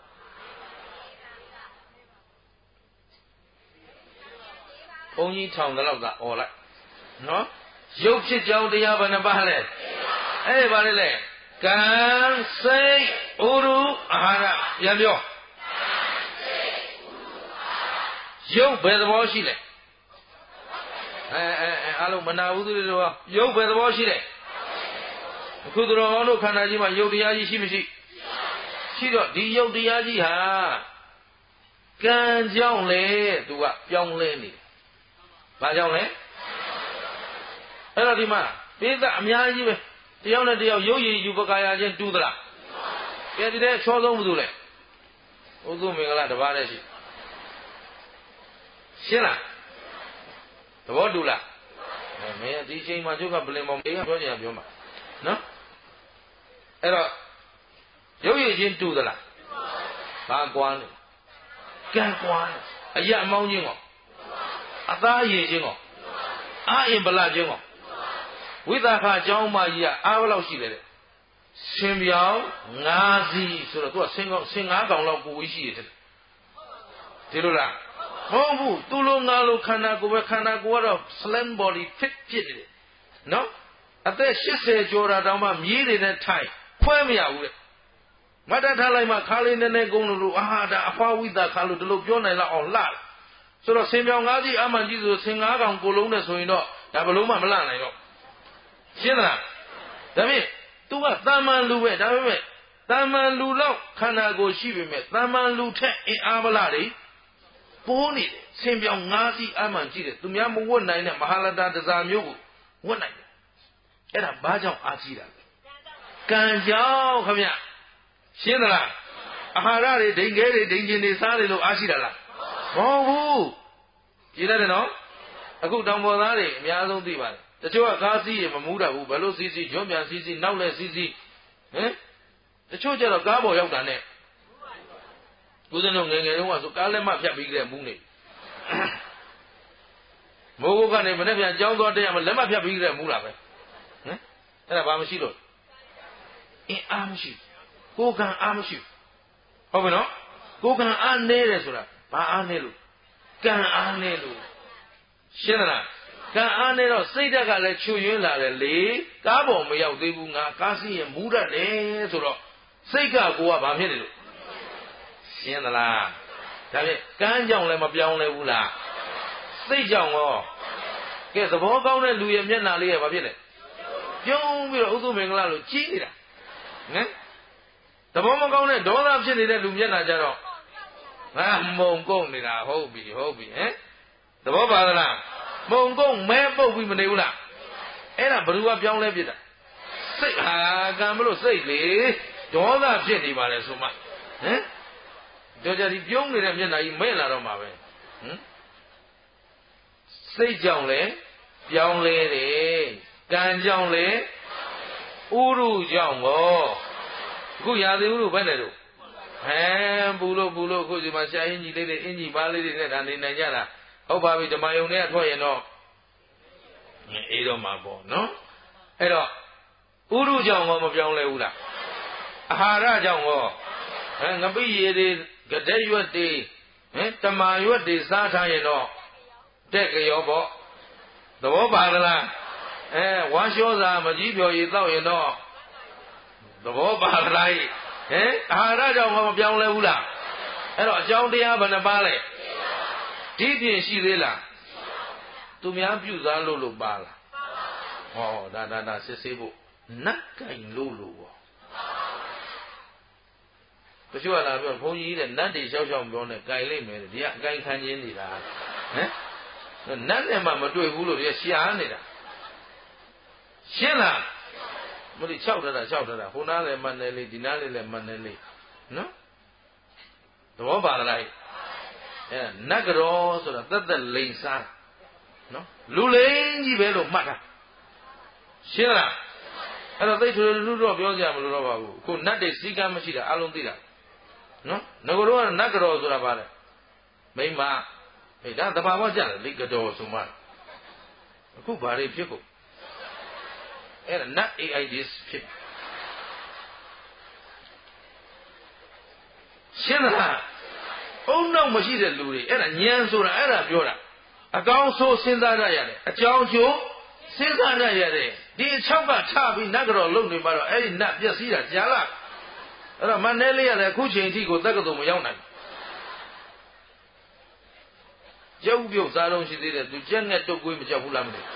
ဘုန်းကြီးထောင်တလောက်သာអော်လိုက်နော်ရုပ်ဖြစ်ကြောင်းတရားပဲနှစ်ပါးလေဘာလဲလဲကံစိတ်ဥရုအာဟာရပြန်ပြောရုပ်ဘယ်သဘောရှိလဲအားလုံးမနာဘူးသူတွေတော့ရုပ်ဘယ်သဘောရှိလဲအခုတော်ဟောတို့ခန္ဓာကြီးမှာရုပ်တရားကြီးရှိမရှိရှိတော့ဒီရုပ်တရားကြီးဟာကံကြောင့်လေသူကပြောင်းလဲနေတယ်ဘာကြောင့်လဲအဲ့တော့ဒီမှာပိဿအများကြီးပဲတယောက်နဲ့တယောက်ရုပ်ရည်ယူပကာယချင်းတူသလားကဲဒီတဲ့ချောဆုံးဘူးသူလေဥသုမင်္ဂလာတပါးတည်းရှိရှင်းလားသဘောတူလားမင်းဒီချိန်မှာကျုပ်ကပလင်ပေါ်မေးကပြောကြရပြောမှာနော်အဲ့တော့ရုပ်ရည်ချင်းတူသလားဘာကွာလဲကံကွာလဲအရအမောင်းချင်းကောအသားရည်ချင်းကောအာအင်ပလချင်းကောဝိသခအကြောင်းမကြီးကအားဘယ်လောက်ရှိလဲတဲ့ဆင်ပြောင်း5စီးဆိုတော့သူကဆင်5ကောင်လောက်ကိုဝေးရှိတယ်ဒီလိုလားမဟုတ်ဘူးသူလိုငါလိုခန္ဓာကိုယ်ပဲခန္ဓာကိုယ်ကတော့ slim body fit ဖြစ်နေတယ်နော်အသက်80ကျော်တာတောင်မှမြေးတွေနဲ့ထိုင်ခွဲမရဘူးတဲ့မတ်တထားလိုက်မှခါလေးနည်းနည်းကုန်းလို့ဒါအဖွားဝိသခါလို့ဒီလိုပြောနိုင်လောက်အောင်လှတယ်ဆိုတော့ဆင်ပြောင်း5စီးအမှန်ကြီးဆိုဆင်5ကောင်ကိုလုံးနဲ့ဆိုရင်တော့ဒါဘလို့မှမလှနိုင်တော့ရှင်းသလားဒါဖြင့်သူကတမန်လူပဲဒါပေမဲ့တမန်လူလောက်ခန္ဓာကိုယ်ရှိပေမဲ့တမန်လူထက်အင်အားမလားတွေပိုးနေတယ်ဆင်ပြောင်း5စီးအမှန်ကြီးတယ်သူများမဝတ်နိုင်တဲ့မဟာလတာတစားမျိုးကိုဝတ်နိုင်တယ်အဲ့ဒါဘာကြောင့်အားကြီးတာလဲကံကြောင့်ခမရရှင်းသလားအာဟာရတွေဒိန်ခဲတွေဒိန်ကျင်တွေစားတယ်လို့အားရှိတာလားမဟုတ်ဘူးကြည့်ရတယ်နော်အခုတောင်ပေါ်သားတွေအများဆုံးသိပါတယ်တချို့ကကားစီးရင်မမူးတာဘူးဘယ်လိုစီးကျွန်းပြန်စီးနောက်လဲစီးတချို့ကျတော့ကားပေါ်ရောက်တာနဲ့ကိုယ်စင်းတို့ငယ်ငယ်တုန်းကဆိုကားလက်မဖြတ်ပြီးကြတဲ့မူးနေမိုးဘုတ်ကနေမနေ့ပြန်ကြောင်းသွားတဲ့ရမှာလက်မဖြတ်ပြီးကြတဲ့မူးလာပဲအဲ့ဒါဘာမရှိလို့အင်းအားမရှိကိုယ်ကံအားမရှိဟုတ်ပြီနော်ကိုယ်ကံအားနေတယ်ဆိုတာဘာအားနေလို့ကံအားနေလို့ရှင်းလားကံအားနေတော့စိတ်ဓာတ်ကလည်းချွတ်ယွင်းလာတယ်လေကားပေါ်မရောက်သေးဘူးငါကားစီးရင်မူးတတ်တယ်ဆိုတော့စိတ်ကကိုကဘာဖြစ်နေလို့ရှင်းသလားဒါဖြင့်ကံကြောင့်လည်းမပြောင်းလဲဘူးလားစိတ်ကြောင့်ရောကဲသဘောကောင်းတဲ့လူရဲ့မျက်နှာလေးရဲ့ဘာဖြစ်လဲပြုံးပြီးတော့ဥသုမင်္ဂလာလို့ကြီးနေတာသဘောမကောင်းတဲ့ဒေါသဖြစ်နေတဲ့လူမျက်နှာကြတော့ငါမုံကုန်နေတာဟုတ်ပြီသဘောပါသလားမုံကုန်မဲပုတ်ပြီးမနေဘူးလားအဲ့ဒါဘယ်သူကပြောင်းလဲပြစ်တာစိတ်ဟာကံမလို့စိတ်လေဒေါသဖြစ်နေပါလေဆိုမှကြောကြဒီပြုံးနေတဲ့မျက်နှာကြီးမဲ့လာတော့မှာပဲစိတ်ကြောင့်လေပြောင်းလဲတယ်ကံကြောင့်လေဥရုကြောင့်ကောအခုရာသီဥတုဘယ်နဲ့တော့ပူလို့အခုဒီမှာရှားအင်ကြီးလေးတွေအင်ကြီးပါလေးတွေနဲ့ဒါနေနိုင်ကြတာဟုတ်ပါပြီဓမ္မယုံနဲ့ထွက်ရင်တော့အေးတော့မှာပေါ့နော်အဲ့တော့ဥရုကြောင့်မပြောင်းလဲဘူးလားအာဟာရကြောင့်ရောငပိရည်တွေကြတဲ့ရွက်တွေတမာရွက်တွေစားထားရင်တော့တဲ့ကြောပေါ့သဘောပါသလားဝါလျှောစာမကြီးဖြော်ရည်တောက်ရင်တော့သဘောပါသလားအာဟာရကြောင့်မပြောင်းလဲဘူးလားအဲ့တော့အကြောင်းတရားဘယ်နှပါလဲဒီပြင်ရှိသေးလားသူများပြုစားလို့ပါလားဟောဒါစစ်ဆေးဖို့နတ်ကင်လို့ပေါ့တချို့ကလာပြောဘုန်းကြီးတဲ့နတ်တွေရှောက်ပြောနေကင်လိုက်မယ်ဒီကအကင်ခံခြင်းနေတာနတ်နဲ့မှမတွေ့ဘူးလို့ဒီကရှားနေတာရှင်းလားမလို့၆ထတာဟိုနားလည်းမှန်တယ်လေဒီနားလည်းမှန်တယ်လေနော်သဘောပါလားနတ်ကြောဆိုတာသက်လိန်စားနော်လူလိန်ကြီးပဲလို့မှတ်တာရှင်းလားအဲ့တော့သိထွေလူတော့ပြောကြမလို့တော့ပါဘူးအခုနတ်တွေစီကံမရှိတာအလုံးသိတာနော်ငကိုတော့နတ်ကြောဆိုတာပါလေမိမဒါတဘာဝကြတယ်လေကြောဆိုမှအခုဘာတွေဖြစ်ကုန်အဲ့ဒါနတ် AIDS ဖြစ်ရှင်းလားအုံနောက်မရှိတဲ့လူတွေအဲ့ဒါဉာဏ်ဆိုတာအဲ့ဒါပြောတာအကောင်းဆိုးစဉ်းစားရရတယ်အကြောင်းကျိုးစဉ်းစားရရတယ်ဒီ6ကထပြီးနတ်ကြောလုံနေမှာတော့အဲ့ဒီနတ်ပျက်စီးတာကြာလားအဲ့တော့မန္တလေးရတယ်အခုချိန်ထိကိုတက္ကသိုလ်မရောက်နိုင်ရုပ်ပြုတ်စားတော့ရှိသေးတယ်သူကြက်နဲ့တုတ်ကွေးမကြောက်ဘူးလားမသိ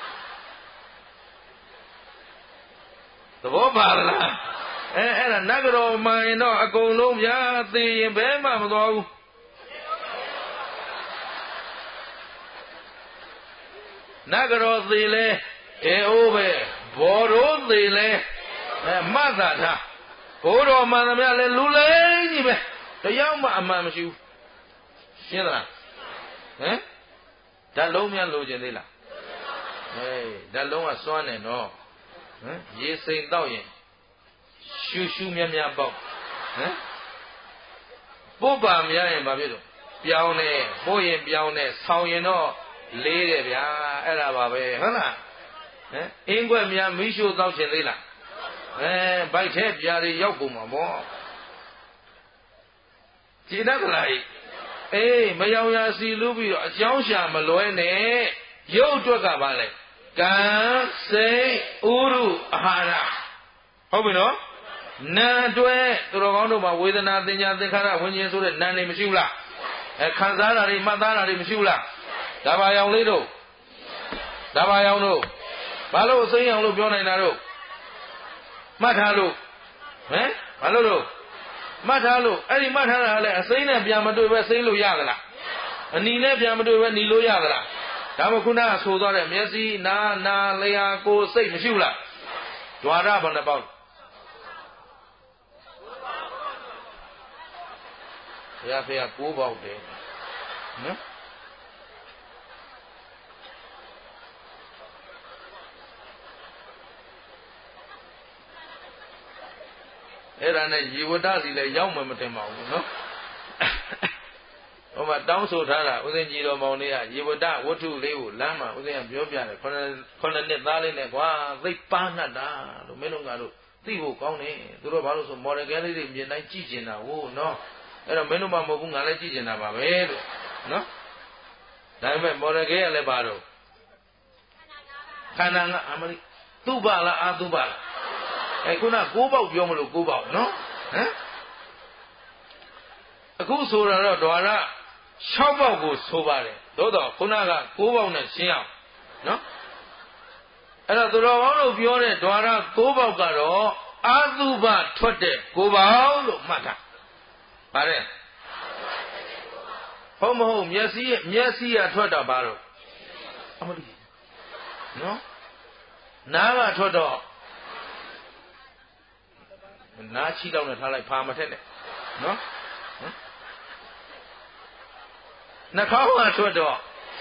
သဘောပါလားအဲ့ဒါနတ်ကြောမှန်ရင်တော့အကုန်လုံးဗျာသိရင်ဘယ်မှမသွားဘူးနတ်ကြောသိလဲအိုးပဲဘောရိုးသိလဲမှတ်တာထားဘိုးတော်မှန်သမျှလဲလူလိမ့်ကြီးပဲတယောက်မှအမှန်မရှိဘူးရှင်းသလားဓာတ်လုံးများလိုချင်သေးလားဓာတ်လုံးကစွမ်းတယ်နော်ရေစိမ်တော့ရင်ရှူများပေါ့ပုပ္ပါများရင်ဘာဖြစ်လို့ပြောင်းတယ်ပို့ရင်ပြောင်းတယ်ဆောင်းရင်တော့လေးတယ်ဗျာအဲ့ဒါပါပဲဟုတ်လားအင်းခွက်များမိရှုတော့ချင်သေးလားဗိုက်ထဲပြားတွေရောက်ပုံမှာပေါ့ကြည်တတ်လားမယောင်ရာစီလူပြီးတော့အကြောင်းရှာမလွဲနဲ့ရုပ်အတွက်ကပါလေကံစိတ်ဥရုအာဟာရဟုတ်ပြီနော်နာတွဲသူတော်ကောင်းတို့မှာဝေဒနာသင်ညာသင်္ခါရဝิญဉ်ဆိုတဲ့နာနေမရှိဘူးလားခံစားတာတွေမှတ်သားတာတွေမရှိဘူးလားဒါပါရောင်လေးတို့ဒါပါရောင်တို့ဘာလို့အစိမ်းရောင်လို့ပြောနိုင်တာတို့မှတ်ထားလို့ဘာလို့တို့မှတ်ထားလို့အဲ့ဒီမှတ်ထားတာလည်းအစိမ်းနဲ့ပြန်မတွေ့ပဲစိမ်းလို့ရသလားအနီနဲ့ပြန်မတွေ့ပဲနီလို့ရသလားဒါမှခုနကဆိုသွားတဲ့မျက်စိနာလျာကိုယ်စိတ်မရှိဘူးလားဓွာရဘယ်နှပေါက်ဘုရားဖေ9ပေါက်တယ်နော်အဲ့ဒါနဲ့ရေဝတ္တစီလည်းရောက်မှမတင်ပါဘူးနော်ဟိုမှာတောင်းဆိုထားတာဥစဉ်ကြီးတော်မောင်လေးကရေဝတ္တဝတ္ထုလေးကိုလမ်းမှာဥစဉ်ကပြောပြတယ်ခုနှစ်သားလေးနဲ့ကွာသိပါနှတ်တာလို့မင်းတို့ကတော့သိဖို့ကောင်းတယ်သူတို့ဘာလို့ဆိုမော်ဒယ်ကဲလေးတွေမြင်တိုင်းကြည့်ကျင်တာဟုတ်နော်အဲ့တော့မင်းတို့မှမဟုတ်ဘူးငါလည်းကြည့်ကျင်တာပါပဲလို့နော်ဒါပေမဲ့မော်ဒယ်ကဲကလည်းပါတော့ခန္ဓာကအမရိသူ့ပါလားအာသူ့ပါလားခုန9ပေါက်ပြောမလို့9ပေါက်နော်အခုဆိုတာတော့ဓဝရ6ပေါက်ကိုဆိုပါတယ်သို့တော့ခုနက9ပေါက်နဲ့ရှင်းအောင်နော်အဲ့တော့သူတော်ကောင်းတို့ပြောတဲ့ဓဝရ9ပေါက်ကတော့အာသုဘထွက်တဲ့9ပေါက်လို့မှတ်တာပါတယ်ဟုတ်မဟုတ်မျက်စိကထွက်တာပါတော့အမလီနော်နားကထွက်တော့နားချီတော့နဲ့ထားလိုက်ဖာမထက်နဲ့နော်နှာခေါင်းကထွက်တော့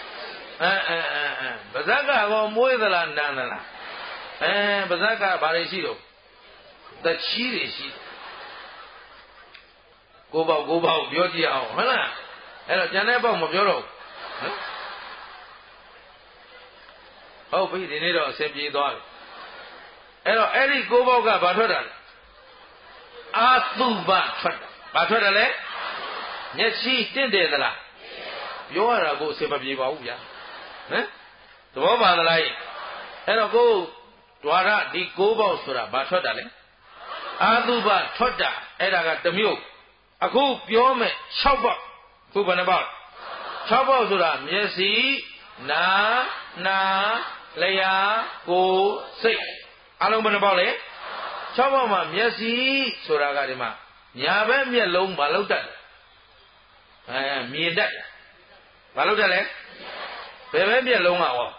ပါဇက်ကကောမွေးသလားနမ်းသလားပါဇက်ကဘာတွေရှိတော့တချီးတွေရှိကိုပေါက်ပြောကြည့်အောင်ဟုတ်လားအဲ့တော့ကျန်တဲ့ပေါက်မပြောတော့ဟုတ်ပြီဒီနေ့တော့အဆင်ပြေသွားပြီအဲ့တော့အဲ့ဒီကိုပေါက်ကဘာထွက်တာလဲအာသုဘထွက်တာဘာထွက်တယ်လဲမျက်စိတင့်တယ်သလားပြောရတာကိုအဆင်မပြေပါဘူးဗျာဟမ်သဘောပါသလားအဲ့တော့ကိုဒွါရဒီကိုပေါက်ဆိုတာဘာထွက်တာလဲအာသုဘထွက်တာအဲ့ဒါကတစ်မျိုးအခုပြောမယ်6ပေါက်ခုဘယ်နှပေါက်6ပေါက်ဆိုတာမျက်စိနာနာလျှာကိုယ်စိတ်အလုံးဘယ်နှပေါက်လဲ6ပေါက်မှာမျက်စိဆိုတာကဒီမှာညာဘက်မျက်လုံးမလောက်တတ်မြင်တတ်မလောက်တတ်လဲဘယ်ဘက်မျက်လုံးကဟော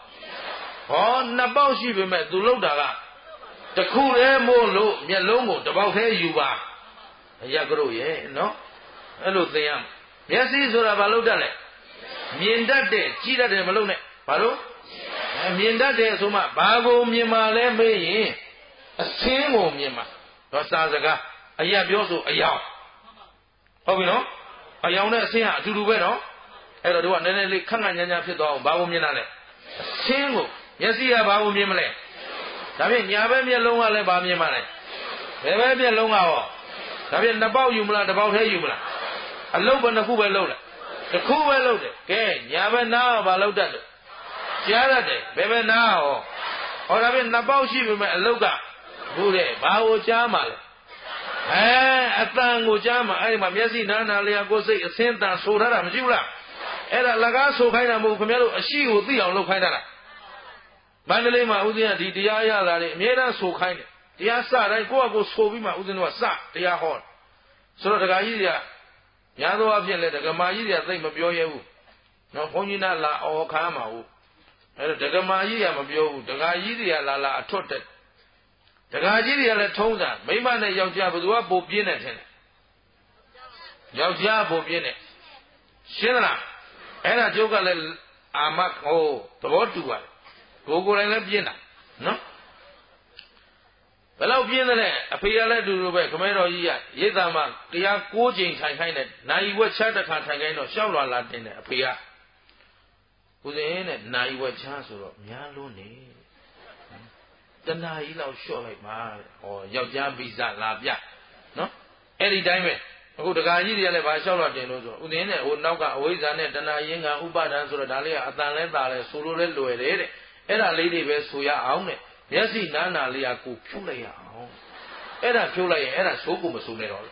2ပေါက်ရှိပေမဲ့သူလောက်တာကတခုတည်းမို့လို့မျက်လုံးကိုတစ်ပေါက်သေးယူပါအရကတို့ရဲ့နော်အဲ့လိုသိရမယ်မျက်စိဆိုတာဘာလို့တတ်လဲမြင်တတ်တယ်ကြည့်တတ်တယ်မလို့နဲ့ဘာလို့မြင်တတ်တယ်ဆိုမှဘာကိုမြင်မှလဲမေးရင်အစင်းကိုမြင်မှတော့စာစကားအရပြောဆိုအယောင်ဟုတ်ပြီနော်အယောင်နဲ့အစင်းကအတူတူပဲနော်အဲ့တော့တို့ကနည်းနည်းလေးခက်ခက်ညံ့ညံ့ဖြစ်သွားအောင်ဘာကိုမြင်တာလဲအစင်းကိုမျက်စိကဘာကိုမြင်မလဲဒါဖြင့်ညာဘက်မျက်လုံးကလည်းဘာမြင်မှလဲဘယ်ဘက်မျက်လုံးကဟောဒါဖြင့်2ပေါက်ယူမလား1ပေါက်သေးယူမလားအလုံးပဲ2ခုပဲလုံးလားတစ်ခုပဲလုံးတယ်ကဲညာဘက်နားကဘာလုံးတတ်လို့ကြားရတယ်ဘယ်ဘက်နားဟောဒါဖြင့်2ပေါက်ရှိပေမဲ့အလုံးကဘူးတဲ့ဘာကိုကြားမှလဲအတန်ကိုကြားမှအဲ့ဒီမှာမျက်စိနားနာလျာကိုယ်စိတ်အစင်းတန်ဆိုထားတာမရှိဘူးလားအဲ့ဒါလက်ကားဆိုခိုင်းတာမဟုတ်ခင်ဗျားတို့အရှိကိုသိအောင်လုပ်ခိုင်းတာလားမန္တလေးမှာဦးဇင်းကဒီတရားရလာတယ်အမြဲတမ်းဆိုခိုင်းတယ်တရားစတိုင်းကိုယ့်အကိုဆိုပြီးမှဦးဇင်းတို့ကစတရားဟောဆိုတော့ဒကာကြီးတွေကညာသောအဖြစ်လဲဒကမာကြီးတွေကသိမပြောရဲဘူးနော်ဘုန်းကြီးနာလာအော်ခါမှာဟုတ်အဲ့တော့ဒကမာကြီးကမပြောဘူးဒကာကြီးတွေကလာအထွတ်တက်ဒကာကြီးတွေကလည်းထုံးတာမိမနဲ့ယောက်ျားဘယ်သူကပိုပြင်းတယ်ထင်တယ်ယောက်ျားပိုပြင်းတယ်ရှင်းသလားအဲ့ဒါကျုပ်ကလည်းအာမဟိုသဘောတူပါတယ်ကိုယ်တိုင်လည်းပြင်းတာနော်ဘယ်လောက်ပြင်းသလဲအဖေကလည်းတူတူပဲခမဲတော်ကြီးကရိတ်သားမှာတရား6ချိန်ထိုင်ခိုင်းတယ်နိုင်ဝက်ချတစ်ခါထိုင်ခိုင်းတော့ရှောက်လာတင်တယ်အဖေကဦးဇင်းနဲ့နိုင်ဝက်ချဆိုတော့များလုံးနေတနာကြီးလောက်လျှော့လိုက်ပါဟောယောက်ျားဗီဇလာပြနော်အဲ့ဒီတိုင်းပဲအခုဒကာကြီးတွေကလည်းဘာလျှောက်လာတင်လို့ဆိုဦးဇင်းနဲ့ဟိုနောက်ကအဝိဇ္ဇာနဲ့တဏှာရင်းကဥပါဒံဆိုတော့ဒါလေးကအတန်လဲတာလဲဆိုလို့လဲလွယ်တယ်တဲ့အဲ့ဒါလေးတွေပဲဆိုရအောင်တဲ့မျက်စိနားနာလေးကကိုဖြုတ်လိုက်ရအောင်အဲ့ဒါဖြုတ်လိုက်ရင်အဲ့ဒါဆိုးကိုမဆိုးနဲ့တော့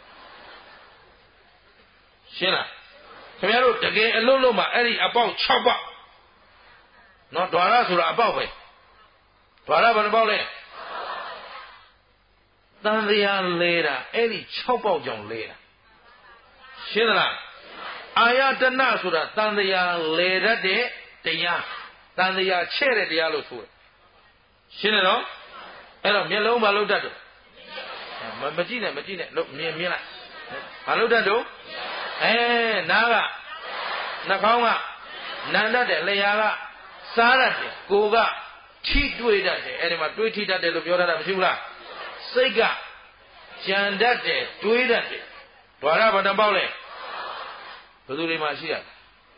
ရှင်းလားခင်ဗျားတို့တကယ်အလုံးလုံးမှာအဲ့ဒီအပေါက်6ပေါက်နော်ဒွါရဆိုတာအပေါက်ပဲဒွါရဘယ်နှပေါက်လဲတန်တရားလဲတာအဲ့ဒီ6ပေါက်ကြောင့်လဲတာရှင်းလားအာယတနာဆိုတာတန်တရားလဲတတ်တဲ့တရားတန်တရားချဲ့တဲ့တရားလို့ဆိုတယ်ရှင်းတယ်နော်အဲ့တော့မျက်လုံးမလုပ်တတ်တော့မကြည့်နဲ့လို့မြင်လိုက်မလုပ်တတ်တော့နားကနှာခေါင်းကနံတတ်တယ်လျှာကစားတတ်တယ်ကိုယ်ကထိတွေ့တတ်တယ်အဲ့ဒီမှာတွေးထိတတ်တယ်လို့ပြောထားတာမရှိဘူးလားစိတ်ကကြံတတ်တယ်တွေးတတ်တယ်ဒွါရဘယ်နှပေါက်လဲဘယ်သူတွေမှရှိရလဲ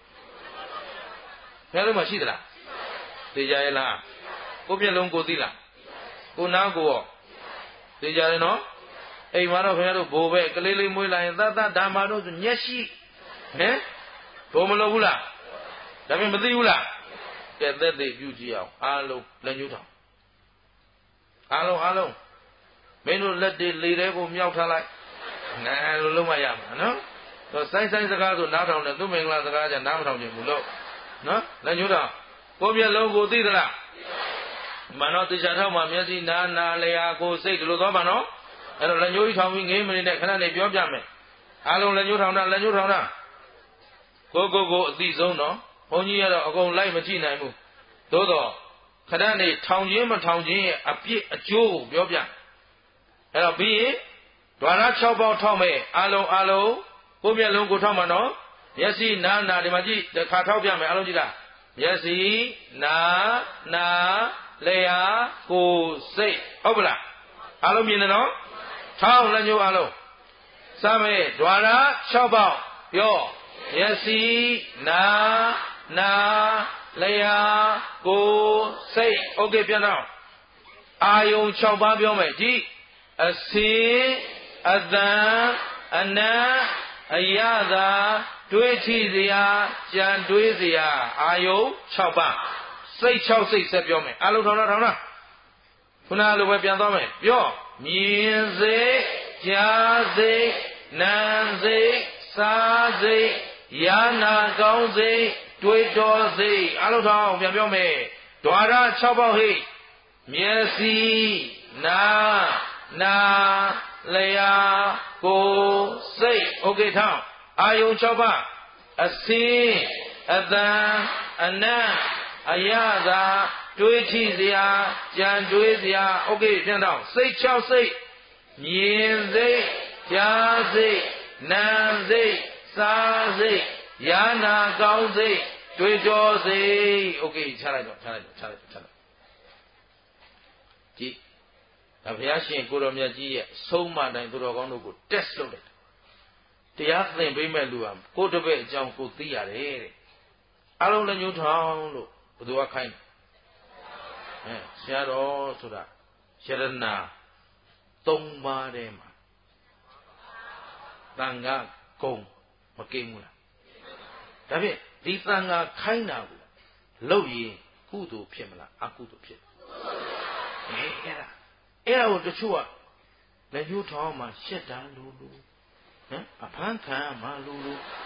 ဘယ်လိုမှရှိသလားသိကြရဲ့လားကိုမျက်လုံးကိုသိလားကိုနားကိုရောသိကြတယ်နော်အိမ်မှာတော့ခင်ဗျားတို့ဘိုးပဲကလေးလေးမွေးလာရင်သတ်ဓမ္မတို့ဆိုညက်ရှိဘိုးမလုပ်ဘူးလားဒါပြင်မသိဘူးလားကဲသက်သေပြုကြည့်အောင်အားလုံးလက်ညှိုးထောင်အားလုံးမင်းတို့လက်တွေလေထဲကိုမြောက်ထားလိုက်နားလို့လုံးမရမှာနော်တော့ဆိုင်စကားဆိုနားထောင်တယ်သူ့မင်္ဂလာစကားကြနားမထောင်ချင်ဘူးလို့နော်လက်ညှိုးထောင်ကိုမျက်လုံးကိုသိသလားမနောတေချာထောက်မှာမျက်စိနားနာလျာကိုစိတ်ဒီလိုသွားမှာနော်အဲ့တော့လက်ညှိုးထောင်ပြီး9မိနစ်နဲ့ခဏနေပြောပြမယ်အားလုံးလက်ညှိုးထောင်တာကိုအသိဆုံးနော်ဘုန်းကြီးကတော့အကုန်လိုက်မကြည့်နိုင်ဘူးသို့တော့ခဏနေထောင်ခြင်းမထောင်ခြင်းရဲ့အပြစ်အကျိုးကိုပြောပြအဲ့တော့ပြီးရင်ဒွါရ6ပေါက်ထောက်မယ်အားလုံးကိုမျက်လုံးကိုထောက်မှာနော်မျက်စိနားဒီမှာကြည့်တစ်ခါထောက်ပြမယ်အားလုံးကြည့်လားမျက်စိနာလျှာကိုယ်စိတ်ဟုတ်ပလားအားလုံးမြင်တယ်နော်ထောက်လက်ညှိုးအားလုံး Same Dwara Chaba Yo Yesi Na Na Laya Go Say Okay Piano Ayon Chaba Biomeji Asi Adan Ana Ayada Duetizia Jan Duizia Ayo Chaba Say Chow Say Sebiome Alutona Kuna Luwepiandome Yo Mienze Jaze Nanze Saze Yana Gauze Duetoze Alutona Biome Dwara Chabahi Miesi Na Laya Go Say Okay Town Ayon Chaba Asi Adan Ana Ayada Duetizia Jan Duizia Okay Piano Say Chow Say Mienze Jaze Nanze Saze Yana Gauze Duetoze Okay Chala Ji Abhyashin Guru Myaji Soma Dan Guru Gondo Test Loadedတရားသင်ပေးမဲ့လူဟာကိုတပည့်အကြောင်းကိုသိရတယ်တဲ့အလုံးလည်းညှိုးထောင်းလို့ဘယ်သူကခိုင်းဆရာတော်ဆိုတာယရဏ3ပါးထဲမှာသံဃာကုံမကိန်းဘူးလားဒါဖြင့်ဒီသံဃာခိုင်းတာကိုလုပ်ရင်ကုသိုလ်ဖြစ်မလားအကုသိုလ်ဖြစ်အဲ့ဒါကိုတချို့ကလည်းညှိုးထောင်းမှရှက်တာလို့အဖမ်းခံမှလို့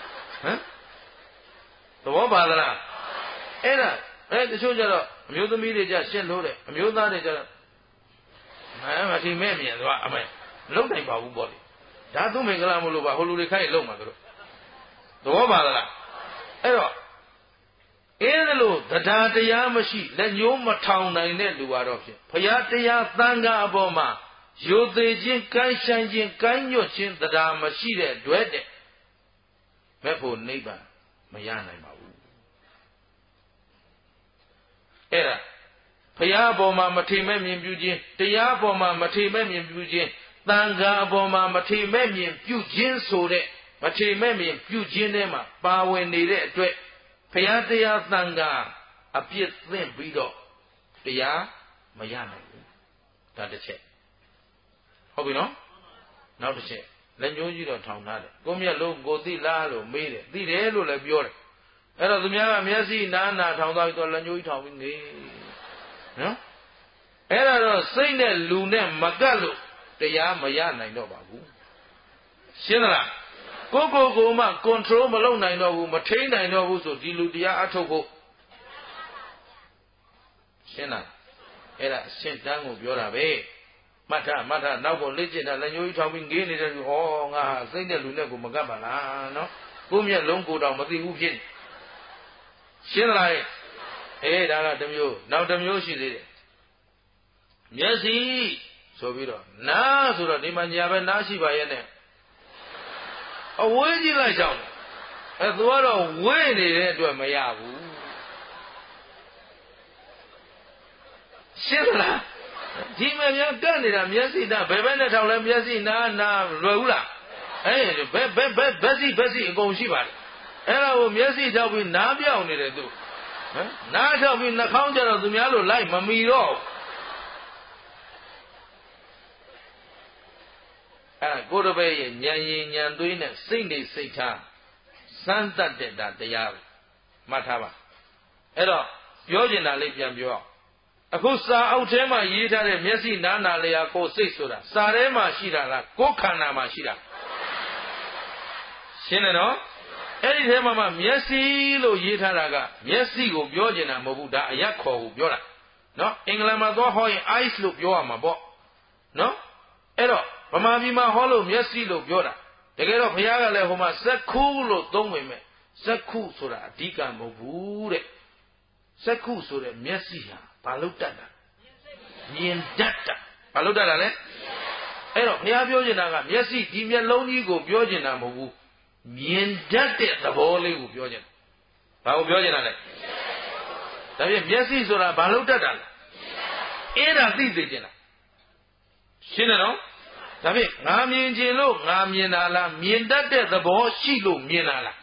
သဘောပါသလားအဲ့ဒါတချို့ကျတော့အမျိုးသမီးတွေကြရှက်လို့တဲ့အမျိုးသားတွေကျတော့မထီမဲ့မြင်သွားအမေလုံနိုင်ပါဘူးပေါ့လေဒါသူမင်္ဂလာမလို့ပါဟိုလူတွေခိုင်းလုံမှာတို့သဘောပါသလားအဲ့တော့အဲ့ဒါလို့တရားတရားမရှိလက်ညှိုးမထောင်နိုင်တဲ့လူကတော့ဖြစ်ဘုရားတရားသံဃာအပေါ်မှာရိုသေခြင်းကိုင်းဆိုင်ခြင်းကိုင်းညွတ်ခြင်းတရားမရှိတဲ့အတွက်တဲ့မဲ့ဖို့နိဗ္ဗာန်မရနိုင်ပါဘူးအဲ့ဒါဘုရားအပေါ်မှာမထေမဲ့မြင်ပြုခြင်းတရားအပေါ်မှာမထေမဲ့မြင်ပြုခြင်းသံဃာအပေါ်မှာမထေမဲ့မြင်ပြုခြင်းဆိုတဲ့မထေမဲ့မြင်ပြုခြင်းထဲမှာပါဝင်နေတဲ့အတွက်ဘုရားတရားသံဃာအပြစ်သင့်ပြီးတော့တရားမရနိုင်ဘူးဒါတစ်ချက်ဟုတ်ပြီနော်နောက်တစ်ချက်လက်ညှိုးကြီးတော့ထောင်ထားတယ်ကိုမြတ်လုံးကိုသိလားလို့မေးတယ်သိတယ်လို့လည်းပြောတယ်အဲ့တော့သူများကမျက်စိနာထောင်သွားပြီးတော့လက်ညှိုးကြီးထောင်ပြီးနေနော်အဲ့ဒါတော့စိတ်နဲ့လူနဲ့မကပ်လို့တရားမရနိုင်တော့ပါဘူးရှင်းသလားကိုမှ control မလုပ်နိုင်တော့ဘူးမထိန်းနိုင်တော့ဘူးဆိုဒီလူတရားအထုတ်ဖို့ရှင်းလားအဲ့ဒါအရှင်းတန်းကိုပြောတာပဲမထနောက်ကိုလေ့ကျင့်တာလက်ညှိုးကြီးထောင်ပြီးငေးနေတယ်ဟောငါစိတ်နဲ့လူနဲ့ကိုမကပ်ပါလားနော်ကိုမျက်လုံးကိုတောင်မသိဘူးဖြစ်ရှင်းသလားဒါကတစ်မျိုးနောက်တစ်မျိုးရှိသေးတယ်မျက်စိဆိုပြီးတော့နားဆိုတော့ဒီမှာညာပဲနားရှိပါရဲ့နဲ့အဝေးကြီးလိုက်ကြောင်းသူကတော့ဝေးနေတဲ့အတွက်မရဘူးရှင်းသလားဒီမများကတ်နေတာမျက်စိနာဘယ်ဘက်နဲ့ထောင်လဲမျက်စိနာလွယ်ဘူးလားဘက်စီအကုန်ရှိပါတယ်အဲ့ဒါကိုမျက်စိထောက်ပြီးနားပြောင်နေတယ်သူနားထောက်ပြီးနှာခေါင်းကျတော့သူများလို့လိုက်မမီတော့ကိုယ်တပည့်ရဲ့ဉာဏ်ရည်ဉာဏ်သွေးနဲ့စိတ်နေစိတ်ထားစမ်းတတ်တဲ့တရားပဲမှတ်ထားပါအဲ့တော့ပြောချင်တာလေးပြန်ပြောအခုစာအုပ်ထဲမှာရေးထားတဲ့မျက်စိနာလျာကိုယ်စိတ်ဆိုတာစာထဲမှာရှိတာလားကိုယ်ခန္ဓာမှာရှိတာရှင်းတယ်နော်အဲ့ဒီထဲမှာမျက်စိလို့ရေးထားတာကမျက်စိကိုပြောချင်တာမဟုတ်ဘူးဒါအရက်ခေါ်ကိုပြောတာနော်အင်္ဂလန်မှာသွားဟောရင် eyes လို့ပြောရမှာပေါ့နော်အဲ့တော့ဗမာပြည်မှာဟောလို့မျက်စိလို့ပြောတာတကယ်တော့ဘုရားကလည်းဟိုမှာစက္ခုလို့သုံးပေမဲ့စက္ခုဆိုတာအဓိကမဟုတ်ဘူးတဲ့စက္ခုဆိုတဲ့မျက်စိဟာဘာလို့တတ်တာမြင်တတ်တာဘာလို့တတ်တာလဲအဲ့တော့ဘုရားပြောချင်တာကမျက်စိဒီမျက်လုံးကြီးကိုပြောချင်တာမဟုတ်ဘူးမြင်တတ်တဲ့သဘောလေးကိုပြောချင်တာဘာကိုပြောချင်တာလဲဒါဖြင့်မျက်စိဆိုတာဘာလို့တတ်တာလဲအဲ့ဒါသိသိချင်တာရှင်းတယ်နော်ဒါဖြင့်ငါမြင်ခြင်းလို့ငါမြင်တာလားမြင်တတ်တဲ့သဘောရှိလို့မြင်တာလား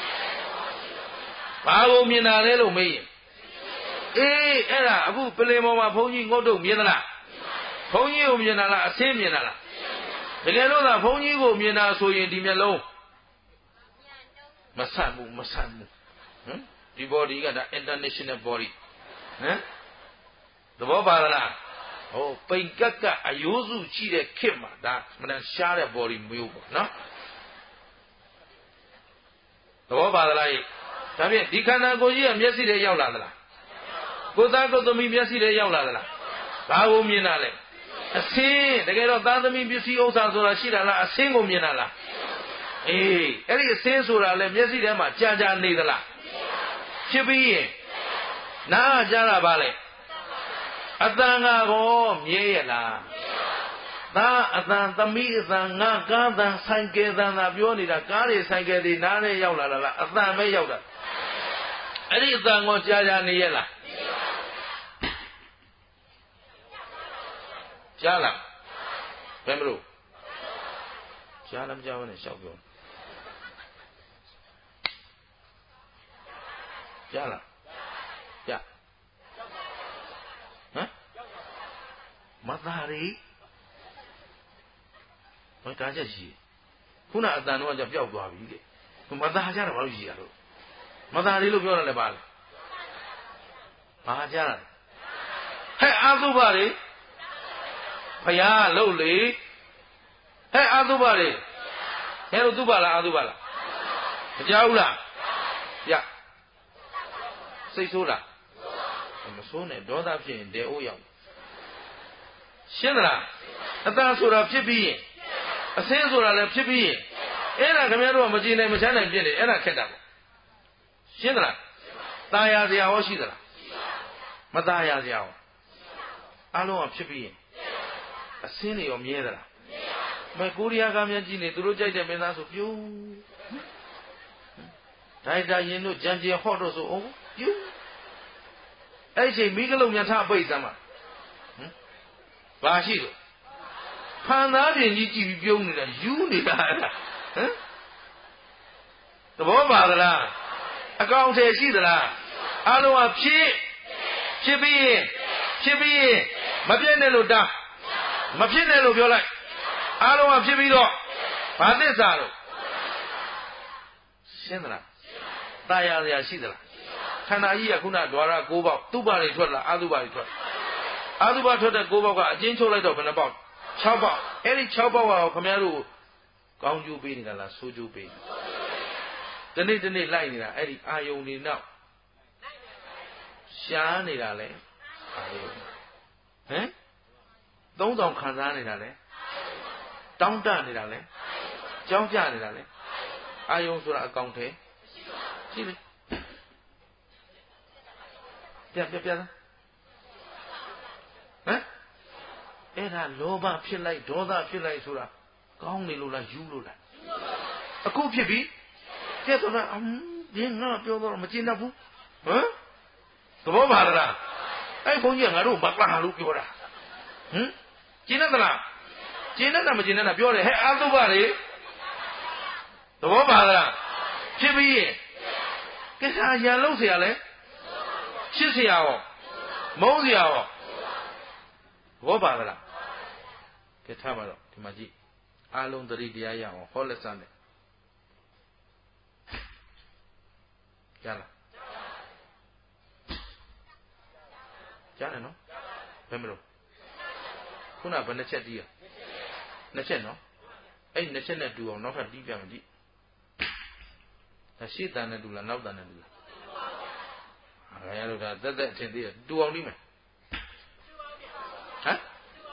ဘာကိုမြင်တာလဲလို့မေးရင်အေးအဲ့ဒါအခုပလင်ပေါ်မှာဘုန်းကြီးငုတ်တုတ်မြင်သလားဘုန်းကြီးကိုမြင်တာလားအဆင်းမြင်တာလားတကယ်လို့သာဘုန်းကြီးကိုမြင်တာဆိုရင်ဒီမျက်လုံးမဆတ်ဘူးဟမ်ဒီ body ကဒါ international body ဟမ်သဘောပါလားဟိုပိန်ကက်ကအယိုးစုရှိတဲ့ခေတ်မှာဒါမနရှားတဲ့ body မျိုးပေါ့နော်သဘောပါလားဒါဖြင့်ဒီခန္ဓာကိုယ်ကြီးကမျက်စိထဲရောက်လာသလားကိုယ်သားကိုယ်သမီးမျက်စိထဲရောက်လာသလားဘာကိုမြင်တာလဲအဆင်းတကယ်တော့သားသမီးပစ္စည်းဥစ္စာဆိုတာရှိတာလားအဆင်းကိုမြင်တာလားအေးအဲ့ဒီအဆင်းဆိုတာလဲမျက်စိထဲမှာကြာကြာနေသလားဖြစ်ပြီးရင်နားကြားတာပါလေအတန်ကကောမြဲရလားသားအတန်သမီးအတန်ငါကားတန်ဆိုင်ကယ်တန်သာပြောနေတာကားတွေဆိုင်ကယ်တွေနားနဲ့ရောက်လာတာလားအတန်ပဲရောက်တာအဲ့ဒီအတန်ကိုကြာကြာနေရလားကြားလားဘယ်မလို့ကြားလားမကြားဘူးနဲ့ရှောက်ပြောကြားလားကြားဟမ်မသားရီဘာကားချက်ရှိခုနအတန်တော့ကြပျောက်သွားပြီတဲ့မသားကြတာဘာလို့ရှိရတော့မသားရီလို့ပြောတယ်လည်းပါလေဘာကြားလဲဟဲ့အာသုဘတွေဖယားလှုပ်လေဟဲ့အာသုဘတွေဟဲ့လို့သုဘလားအာသုဘလားမကြောက်လားပြစိတ်ဆိုးလားမဆိုးနဲ့ဒေါသဖြစ်ရင်တဲအိုးရောက်ရှင်းသလားအတန်ဆိုတာဖြစ်ပြီးရင်အဆင်းဆိုတာလည်းဖြစ်ပြီးရင်အဲ့ဒါခင်ဗျားတို့ကမကြည်နိုင်မချမ်းနိုင်ဖြစ်နေအဲ့ဒါခက်တာပေါ့ရှင်းသလားตายရစရာဟောရှိသလားမตายရစရာဟောအလုံးကဖြစ်ပြီးရင်အဆင်းတွေရောမြဲသလားမဲကိုရီးယားကမြတ်ကြီးနေသူတို့ကြိုက်တဲ့မင်းသားဆိုပြူဒိုက်တာရင်တို့ကြံကျင်ဟော့တော့ဆိုအောင်ပြူအဲ့ချိန်မိကလုံးမြတ်ထပိတ်စမ်းပါဘာရှိလို့ဖန်သားပြင်ကြီးကြည့်ပြီးပြုံးနေတာယူနေတာဟမ်သဘောပါသလားအကောင်ထဲရှိသလားအလုံးကဖြစ်ပြီးမပြည့်နဲ့လို့တာမဖြစ်နဲ့လို့ပြောလိုက်အားလုံးကဖြစ်ပြီးတော့ဘာသစ္စာလို့ရှင်းသလားတာယာစရာရှိသလားခန္ဓာကြီးကခုနဒွါရ9ပေါက်သူ့ဘာတွေထွက်လားအာသုဘာတွေထွက်အာသုဘာထွက်တဲ့9ပေါက်ကအချင်းချုပ်လိုက်တော့ဘယ်နှပေါက်6ပေါက်အဲ့ဒီ6ပေါက်ကခင်ဗျားတို့ကောင်းကျိုးပေးနေတာလားဆိုးကျိုးပေးတနေ့လိုက်နေတာအဲ့ဒီအာယုန်နေနောက်ရှားနေတာလေအာယုန်ဟမ်3000ခံစားနေတာလေတောင်းတနေတာလေကြောင်းကြနေတာလေအာယုံဆိုတာအကောင်ထဲရှိလေပြလားဟမ်အဲ့ဒါလောဘဖြစ်လိုက်ဒေါသဖြစ်လိုက်ဆိုတာကောင်းနေလို့လားယူလို့လားအခုဖြစ်ပြီကဲတော့ဒီငါပြောတော့မကျင်တတ်ဘူးဟမ်သဘောပါလားအဲ့ဘုန်းကြီးကငါတို့မကလာလို့ပြောတာဟမ်ကျင်တတ်လားကျင်တတ်တာမကျင်တတ်တာပြောတယ်ဟဲ့အာသုဘတွေသဘောပါလားဖြစ်ပြီးရင်ကိစ္စရန်လုံးเสียလဲရှစ်เสียရောမုန်းเสียရောသဘောပါလားကဲထားပါတော့ဒီမှာကြည့်အာလုံးသတိတရားရအောင်ဟောလက်စမ်းတယ်ကြားလားကြားတယ်နော်ဘယ်မလို့ခုနဘယ်နှချက်တီးရနှစ်ချက်နော်အဲ့နှစ်ချက်နဲ့တူအောင်နောက်ထပ်တီးပြမယ်ကြည့်ရှေ့တန်နဲ့တူလားနောက်တန်နဲ့တူလားငါရတော့ဒါသက်အထင်သေးတယ်တူအောင်တီးမယ်ဟမ်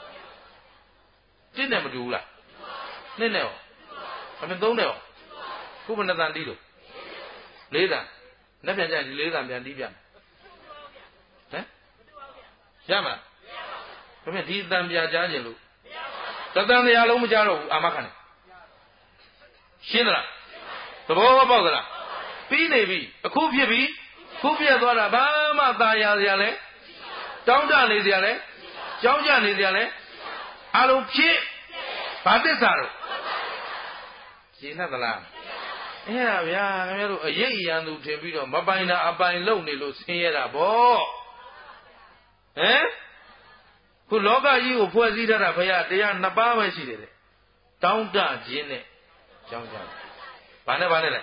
တင်းနဲ့မတူဘူးလားနှစ်နဲ့ရောအမင်းသုံးနဲ့ရောခုဘယ်နှတန်တီးလို့လေးတန်နဲ့ပြန်ကြရင်ဒီလေးတန်ပြန်တီးပြမယ်ဟမ်ရမလားဘယ်ဒီတန်ပြကြားခြင်းလို့တန်တရားလုံးမကြားတော့ဘူးအာမခံတယ်ရှင်းသလားသဘောပေါက်သလားပြီးနေပြီအခုဖြစ်ပြီခုပြတ်သွားတာဘာမှသာယာစရာလဲတောင်းတနေစရာလဲကြောင်းကြနေစရာလဲအလုံးဖြစ်ဘာသစ္စာတော့ရှင်းသလားအဲ့ဒါဗျာခင်ဗျားတို့အရေးအရန်သူထင်ပြီးတော့မပိုင်တာအပိုင်လုပ်နေလို့ဆင်းရဲတာဗောဟမ်ခုလောကကြီးကိုဖွဲ့စည်းထားတာဘုရားတရားနှစ်ပါးပဲရှိတယ်တဲ့တောင်းတခြင်းနဲ့ကြောင်းကြဘာနဲ့လဲ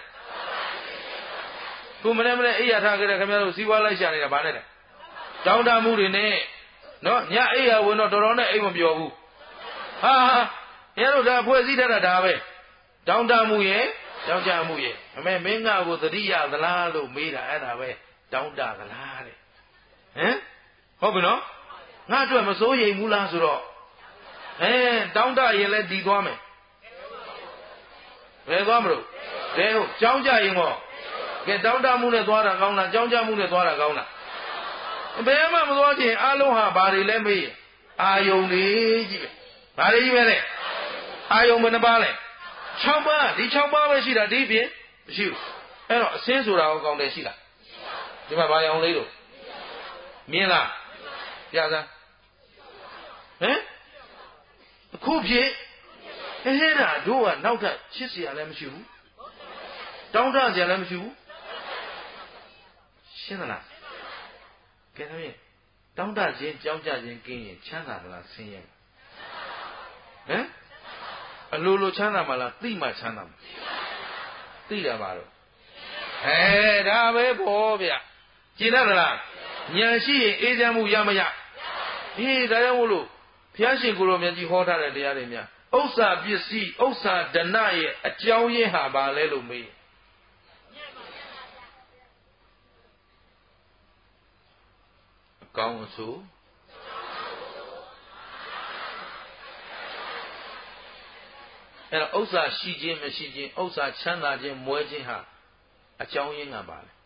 ခုမနေ့အိယာထားကြတဲ့ခင်ဗျားတို့စီးပွားလိုက်ရှာနေတာဘာနဲ့လဲတောင်းတမှုတွေနဲ့နော်ညအိယာဝင်တော့တော်တော်နဲ့အိမ်မပြောဘူးဟာခင်ဗျားတို့ဒါဖွဲ့စည်းထားတာဒါပဲတောင်းတမှုရဲ့ကြောင်းကြမှုရဲ့အမေမင်းငါကိုသတိရသလားလို့မေးတာအဲ့ဒါပဲတောင်းတသလားတဲ့ဟမ်ဟုတ်ပြီနော်ငါအတွက်မစိုးရိမ်ဘူးလားဆိုတော့တောင်းတရင်လည်းဒီသွားမယ်ဘယ်သွားမလို့ဘယ်ဟုတ်ကြောင်းကြရင်ဟောကဲတောင်းတမှုနဲ့သွားတာကောင်းလားကြောင်းကြမှုနဲ့သွားတာကောင်းလားဘယ်မှမသွားချင်အလုံးဟာဘာတွေလဲမေးအာယုံတွေကြီးပဲဘာတွေကြီးပဲလဲအာယုံဘယ်နှပါလဲ6ပါးဒီ6ပါးပဲရှိတာဒီပြင်မရှိဘူးအဲ့တော့အစင်းဆိုတာကိုကောင်းတယ်ရှိလားဒီမှာဘာရအောင်လေးတို့မြင်လားပြစမ်းဟမ်အခုဖြစ်ဟဲ့ဒါတို့ကနောက်ထပ်ချစ်စရာလည်းမရှိဘူးတောင်းတစရာလည်းမရှိဘူးရှင်းသလားကဲသမီးတောင်းတခြင်းကြောင်းကြခြင်းကင်းရင်ချမ်းသာသလားဆင်းရဲဟမ်အလိုလိုချမ်းသာမလားသိမှချမ်းသာမှာသိတာပါတော့ဒါပဲပေါ့ဗျကျင်တတ်သလားဉာဏ်ရှိရင်အေးချမ်းမှုရမရဒါကြောင့်မို့လို့ဘုရားရှင်ကိုယ်တော်မြတ်ကြီးဟောထားတဲ့တရားတွေများဥစ္စာပစ္စည်းဥစ္စာဒဏရဲ့အကြောင်းရင်းဟာဘာလဲလို့မေးအကောင်းအဆိုးအဲ့တော့ဥစ္စာရှိခြင်းမရှိခြင်းဥစ္စာချမ်းသာခြင်းမွဲခြင်းဟာအကြောင်းရင်းကပါလေ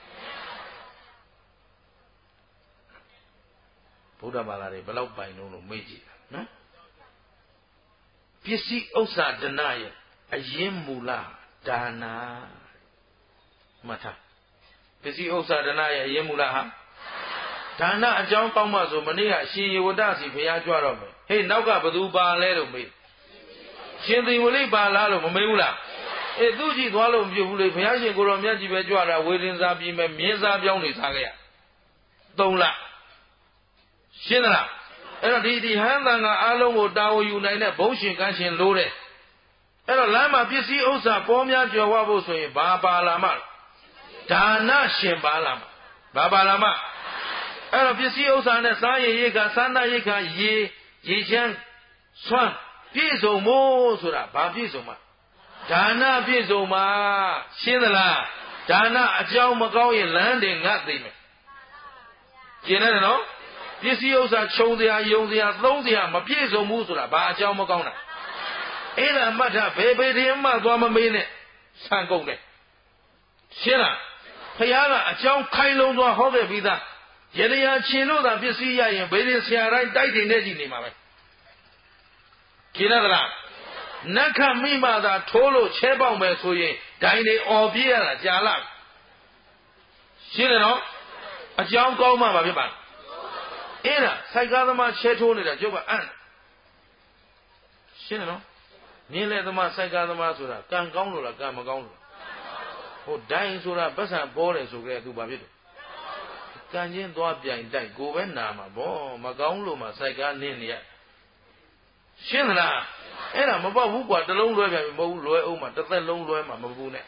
ဘုရားဘာသာတွေဘယ်လောက်ပိုင်လို့မေးကြည့်တာနော်ပစ္စည်းဥစ္စာဒဏရဲ့အရင်းမူလဒါနာမှတ်ထားပစ္စည်းဥစ္စာဒဏရဲ့အရင်းမူလဟာဒါနအကြောင်းကောင်းမှဆိုမနေ့ကအရှင်ယေဝတစီဘုရားကြွတော့မယ်ဟေးနောက်ကဘသူပါလဲလို့မေးရှင်သီဝလိပါလားလို့မမေးဘူးလားသူကြည့်သွားလို့မဖြစ်ဘူးလေဘုရားရှင်ကိုယ်တော်မြတ်ကြီးပဲကြွတာဝေဒင်စားပြီးမဲ့မြင်းစားပြောင်းနေစားခဲ့ရ3လရှင်းသလားအဲ့တော့ဒီဟန်တန်ကအားလုံးကိုတာဝန်ယူနိုင်တဲ့ဘုန်းရှင်ကန်းရှင်လို့တဲ့အဲ့တော့လမ်းမှာပစ္စည်းဥစ္စာပေါ်များကြွယ်ဝဖို့ဆိုရင်ဘာပါလာမှဒါနရှင်ပါလာမှဘာပါလာမှအဲ့တော့ပစ္စည်းဥစ္စာနဲ့စားရည်ရိတ်ခါစားနာရိတ်ခါရေချမ်းဆွမ်းပြည့်စုံမို့ဆိုတာဘာပြည့်စုံမှာဒါနပြည့်စုံမှာရှင်းသလားဒါနအကြောင်းမကောင်းရင်လမ်းတင်ငတ်သိမယ်ကျင်တယ်နော်ပစ္စည်းဥစ္စာခြုံစရာယုံစရာသုံးစရာမပြည့်စုံဘူးဆိုတာဘာအကြောင်းမကောင်းတာအဲ့ဒါမှတ်ထားဘယ်တင်မှသွားမမေးနဲ့ဆန်ကုန်တယ်ရှင်းလားဖခင်ကအကြောင်းခိုင်လုံစွာဟောခဲ့ပြီးသားယတရားချင်းလို့သာပစ္စည်းရရင်ဘယ်ရင်ဆရာတိုင်းတိုက်တင်နေကြည့်နေမှာပဲကျင်တယ်လားနတ်ခမိမသာထိုးလို့ချဲပေါက်မယ်ဆိုရင်ဒိုင်တွေអော်ပြေးရတာကြာလာရှင်းတယ်နော်အကြောင်းကောင်းမှပါဖြစ်ပါအဲ့ဒါစိုက်ကားသမားချဲထိုးနေတာကျုပ်ကအံ့ရှင်းတယ်နော်မြင်းလေသမားစိုက်ကားသမားဆိုတာကံကောင်းလို့လားကံမကောင်းလို့ဟိုဒိုင်ဆိုတာပတ်စံပေါ်တယ်ဆိုကြတဲ့သူဘာဖြစ်တယ်ကံချင်းသွားပြိုင်တိုက်ကိုပဲနာမှာဗောမကောင်းလို့မှစိုက်ကားနင်းနေရရှင်းသလားအဲ့ဒါမပေါ့ဘူးကွာတစ်လုံးလွဲပြန်ပြီမဟုတ်ဘူးလွဲအောင်မှတစ်သက်လုံးလွဲမှမဘူးနဲ့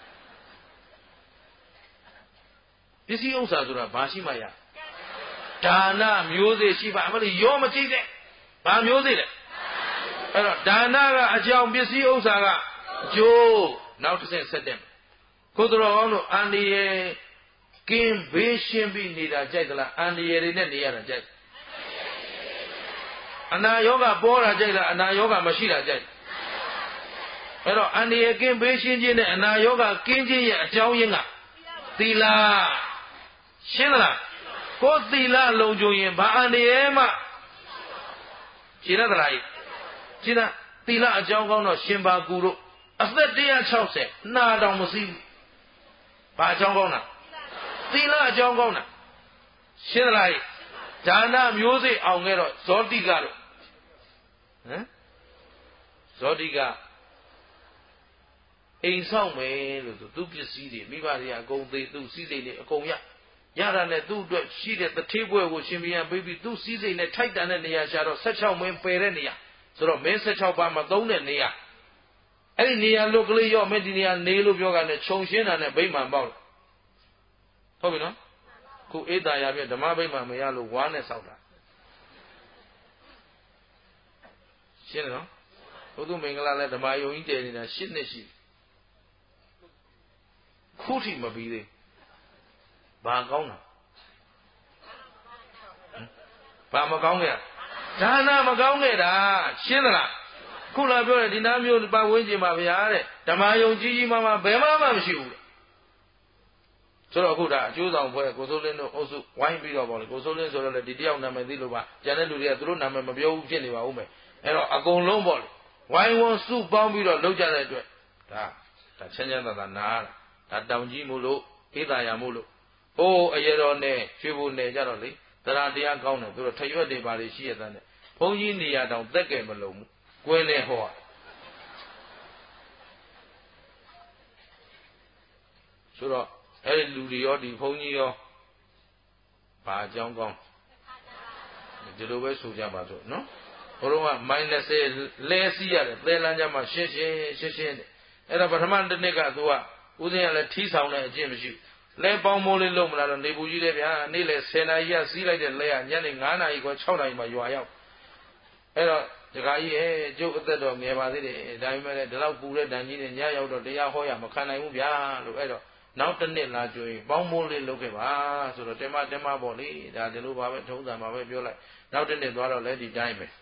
ပစ္စည်းဥစ္စာဆိုတာဘာရှိမှရဒါနမျိုးစေ့ရှိပါအမလို့ရောမကြည့်နဲ့ဘာမျိုးစေ့လဲအဲ့တော့ဒါနကအကြောင်းပစ္စည်းဥစ္စာကအကျိုးနောက်တစ်ဆင့်ဆက်တဲ့ကိုတော်ကောင်းတို့အန္တရာယ်ကင်းဘေးရှင်းပြီးနေတာကြိုက်သလားအန္တရာယ်တွေနဲ့နေရတာကြိုက်အနာယောဂပေါ်တာကြိုက်လားအနာယောဂမရှိတာကြိုက်အဲ့တော့အန္တရာယ်ကင်းဘေးရှင်းခြင်းနဲ့အနာယောဂကင်းခြင်းရဲ့အကြောင်းရင်းကသီလရှင်းသလားကိုသီလလုံခြုံရင်ဘာအန္တရာယ်မှရှင်းသလားရှင်းလားသီလအကြောင်းကောင်းတော့ရှင်ပါကူတို့အသက်160နှာတောင်မစည်းဘူးဘာအကြောင်းကောင်းတာသီလအကြောင်းကောင်းတာရှင်းသလားဒါနမျိုးစေ့အောင်ခဲ့တော့ဇောတိကတော့ဟမ်ဇောတိကအိမ်ဆောင်မယ်လို့သူပစ္စည်းတွေမိဘတွေအကုန်သေးသူစည်းစိမ်တွေအကုန်ရတာနဲ့သူ့အတွက်ရှိတဲ့တထေးပွဲကိုရှင်ဘုရားပေးပြီးသူ့စည်းစိမ်နဲ့ထိုက်တန်တဲ့နေရာရှာတော့16မင်းပယ်တဲ့နေရာဆိုတော့မင်း16ပါးမှာသုံးတဲ့နေရာအဲ့ဒီနေရာလို့ကလေးရော့မယ်ဒီနေရာနေလို့ပြောကနေခြုံရှင်းတာနဲ့ဗိမာန်ပေါက်ဟုတ်ပြီနော်ခုအေးတာရပြဓမ္မဗိမာန်မရလို့ဝါနဲ့စောက်တာရှင်းတယ်နော်ဘုသူမင်္ဂလာလဲဓမ္မယုံကြီးတည်နေတာ8နှစ်ရှိခုထိမပြီးသေးဘာကောင်းတာဘာမကောင်းခဲ့ဒါနမကောင်းခဲ့တာရှင်းသလားခုလာပြောတယ်ဒီနာမျိုးပတ်ဝန်းကျင်မှာဗျာတဲ့ဓမ္မယုံကြီးကြီးမားမားဘယ်မှမရှိဘူးဆိုတော့အခုဒါအကျိုးဆောင်ဖွဲ့ကိုစိုးလင်းတို့အုပ်စုဝိုင်းပြီးတော့ပေါ့လေကိုစိုးလင်းဆိုတော့လေဒီတယောက်နာမည်သိလို့ပါကျန်တဲ့လူတွေကသူတို့နာမည်မပြောဘူးဖြစ်နေပါဦးမယ်အဲ့တော့အကုန်လုံးပေါ့လေဝိုင်းဝန်းစုပေါင်းပြီးတော့လုပ်ကြတဲ့အတွက်ဒါချမ်းချမ်းသာသာနားဒါတောင်ကြီးမို့လို့အေးသာရမို့လို့ဟိုးအရေတော်နဲ့ရွှေဘုံနဲ့ကြတော့လေတရားတရားကောင်းတယ်သူတို့ထရွက်တွေပါလေရှိရတဲ့ဘုန်းကြီးနေရာတောင်သက်ကဲမလုံးဘူးကွင်းနဲ့ဟောဆိုတော့အဲ့ဒီလူတွေရောဒီဘုန်းကြီးရောဘာအကြောင်းကောင်းဒီလိုပဲဆိုကြပါစို့နော်ဘုရားကမိုင်း20လဲစီးရတယ်သဲလန်းကြမှာရှင်းအဲ့ဒါပထမတစ်နှစ်ကသူကဦးဇင်းကလည်းထီးဆောင်တဲ့အကျင့်မရှိဘူးလဲပေါင်းမိုးလေးလုံးမလားတော့နေဘူးကြီးတယ်ဗျာနေ့လေ10နာရီကစီးလိုက်တဲ့လဲကညနေ9နာရီခွဲ6နာရီမှရွာရောက်အဲ့တော့ဒကာကြီးကျုပ်အသက်တော်ငယ်ပါသေးတယ်ဒါပေမဲ့လည်းဒီလောက်ပူတဲ့တန်ကြီးနဲ့ညရောက်တော့တရားဟောရမခံနိုင်ဘူးဗျာလို့အဲ့တော့နောက်တစ်နှစ်လာကြွေပေါင်းမိုးလေးလုပ်ခဲ့ပါဆိုတော့တင်မပေါ့လေဒါဒီလိုပါပဲထုံးစံပါပဲပြောလိုက်နောက်တစ်နှစ်သွားတော့လည်းဒီတိုင်းပဲ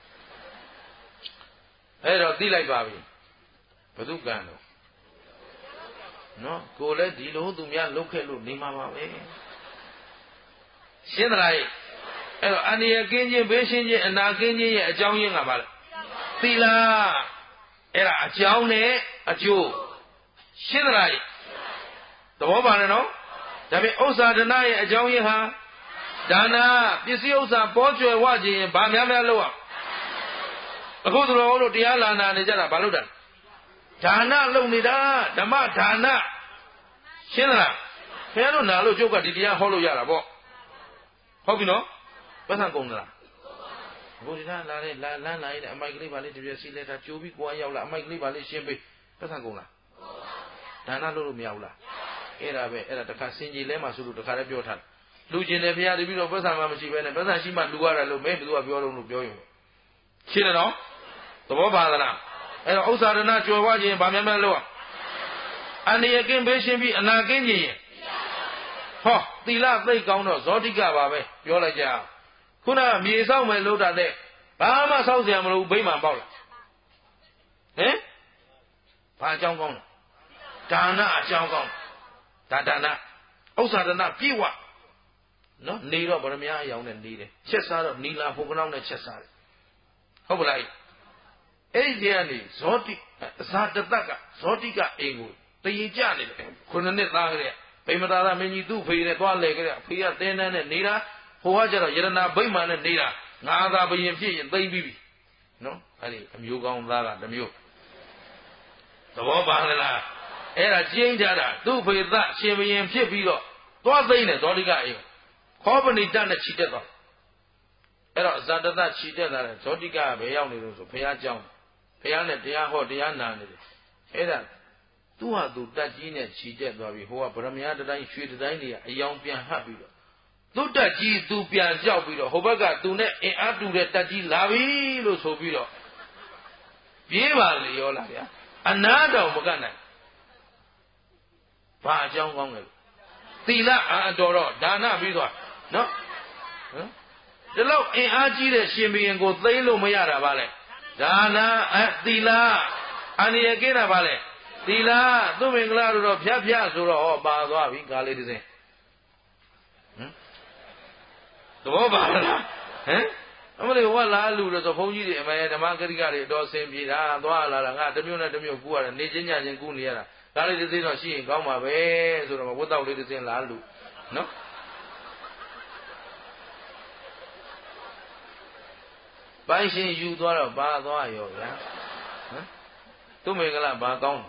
အဲ့တော့သိလိုက်ပါပြီဘု து ကံတော့နော်ကိုလည်းဒီလိုသူများလုပ်ခဲ့လို့နေမှာပါပဲရှင်းသလားအဲ့တော့အန္တရာယ်ကင်းခြင်းဘေးရှင်းခြင်းအနာကင်းခြင်းရဲ့အကြောင်းရင်းကပါလဲသီလအဲ့ဒါအကြောင်းနဲ့အကျိုးရှင်းသလားသဘောပါနဲ့နော်ဒါပြင်ဥစ္စာဒနာရဲ့အကြောင်းရင်းဟာဒါနာပစ္စည်းဥစ္စာပေါ်ကျွယ်ဝခြင်းရင်ဗာများများလုပ်အောင်အခုသူတော်တို့တရားလာနာနေကြတာဘာလို့တာဒါနလုပ်နေတာဓမ္မဒါနရှင်းသလားခင်ဗျားတို့နာလို့ကျုပ်ကဒီတရားဟောလို့ရတာပေါ့ဟုတ်ပြီနော်ပတ်စံကုန်သလားဘုရားလာတဲ့လမ်းလာရင်အမိုက်ကလေးပါလေးတပြည့်စီလဲတာကြိုးပြီးကိုယ်ရောက်လာအမိုက်ကလေးပါလေးရှင်းပေးပတ်စံကုန်လားဒါနလုပ်လို့မရဘူးလားအဲ့ဒါပဲအဲ့ဒါတခါစင်ကြီးလဲမှဆိုလို့တခါလည်းပြောထားတယ်လူကျင်တယ်ဘုရားတပည့်တော်ပတ်စံမှမရှိပဲနဲ့ပတ်စံရှိမှလူရတာလို့မင်းဘယ်သူကပြောတော့လို့ပြောရင်ရှင်းတယ်နော်သဘောပါသလားအဲ့တော့ဥစ္စာဒနာကြော်ဝခြင်းဗာများများလို့အန္တရာယ်ကင်းဘေးရှင်းပြီးအနာကင်းခြင်းဟောသီလသိကောင်းတော့ဇောတိကပါပဲပြောလိုက်ကြခုနကမြေဆောက်မယ်လို့တာတဲ့ဘာမှဆောက်เสียမလို့ဗိမာန်ပေါက်လာဟင်ဘာအကြောင်းကောင်းလဲဒါနအကြောင်းကောင်းဒါနဥစ္စာဒနာပြည့်ဝနော်နေတော့ဗရမ ्या အယောင်နဲ့နေတယ်ချက်စားတော့နီလာဖုန်ကနောက်နဲ့ချက်စားတယ်ဟုတ်ပလားအဲ့ဒီကနေဇောတိအဇာတတကဇောတိကအိမ်ကိုတည်ကြနေတယ်ခုနှစ်နှစ်သားကလေးဗိမသာရမင်းကြီးသူ့ဖေနဲ့သွားလဲကြတယ်ဖေကသင်းတန်းနဲ့နေတာဟိုကကျတော့ယရနာဗိမာန်နဲ့နေတာငါသာဘယင်ဖြစ်ရင်သိမ့်ပြီးပြီနော်အဲ့ဒီအမျိုးကောင်းသားကတစ်မျိုးသဘောပါလားအဲ့ဒါကျင်းကြတာသူ့ဖေသရှင်ဘယင်ဖြစ်ပြီးတော့သွားသိမ့်တယ်ဇောတိကအိမ်ခောပဏိတနဲ့ခြိတက်သွားအဲ့တော့ဇာတတခြိတက်လာတဲ့ဇောတိကဘယ်ရောက်နေလို့ဆိုဘုရားကြောင်းဘုရားနဲ့တရားဟောတရားနာနေတယ်အဲ့ဒါသူ့ဟာသူတက်ကြီးနဲ့ခြိတက်သွားပြီဟိုကဗရမ ्या တိုင်းရွှေတိုင်းတွေကအယောင်ပြန်ဟပ်ပြီးတော့သူ့တက်ကြီးသူပြန်ကြောက်ပြီးတော့ဟိုဘက်ကသူနဲ့အင်အားတူတဲ့တက်ကြီးလာပြီလို့ဆိုပြီးတော့ပြေးပါလေရောလားဗျာအနာတော်မကနိုင်ဘာအကြောင်းကောင်းလဲသီလအာတော်တော့ဒါနပြီးသွားနော်ဟမ်ဒီလောက်အင်အားကြီးတဲ့ရှင်ဘုရင်ကိုသိမ်းလို့မရတာဗါလဲဒါနသီလအန္တရာယ်ကင်းတာဗါလဲသီလသူမင်္ဂလာတို့တော့ဖြတ်ဆိုတော့ဟောပါသွားပြီကားလေးတစ်စင်းသဘောပါလားဟမ်အမလေးဝက်လာလူလို့ဆိုဘုန်းကြီးတွေအမေဓမ္မဂရိကတွေအတော်ဆင်ပြေတာသွားလာတာငါတစ်မျိုးနဲ့တစ်မျိုးကူရတယ်နေချင်းညချင်းကူနေရတာကားလေးတစ်စင်းတော့ရှိရင်ကောင်းပါပဲဆိုတော့ဝတ်တော့လေးတစ်စင်းလာလူနော်ပိုင်ရှင်ယူသွားတော့ပါသွားရောဗျာဟမ်သူ့မင်္ဂလာဘာကောင်း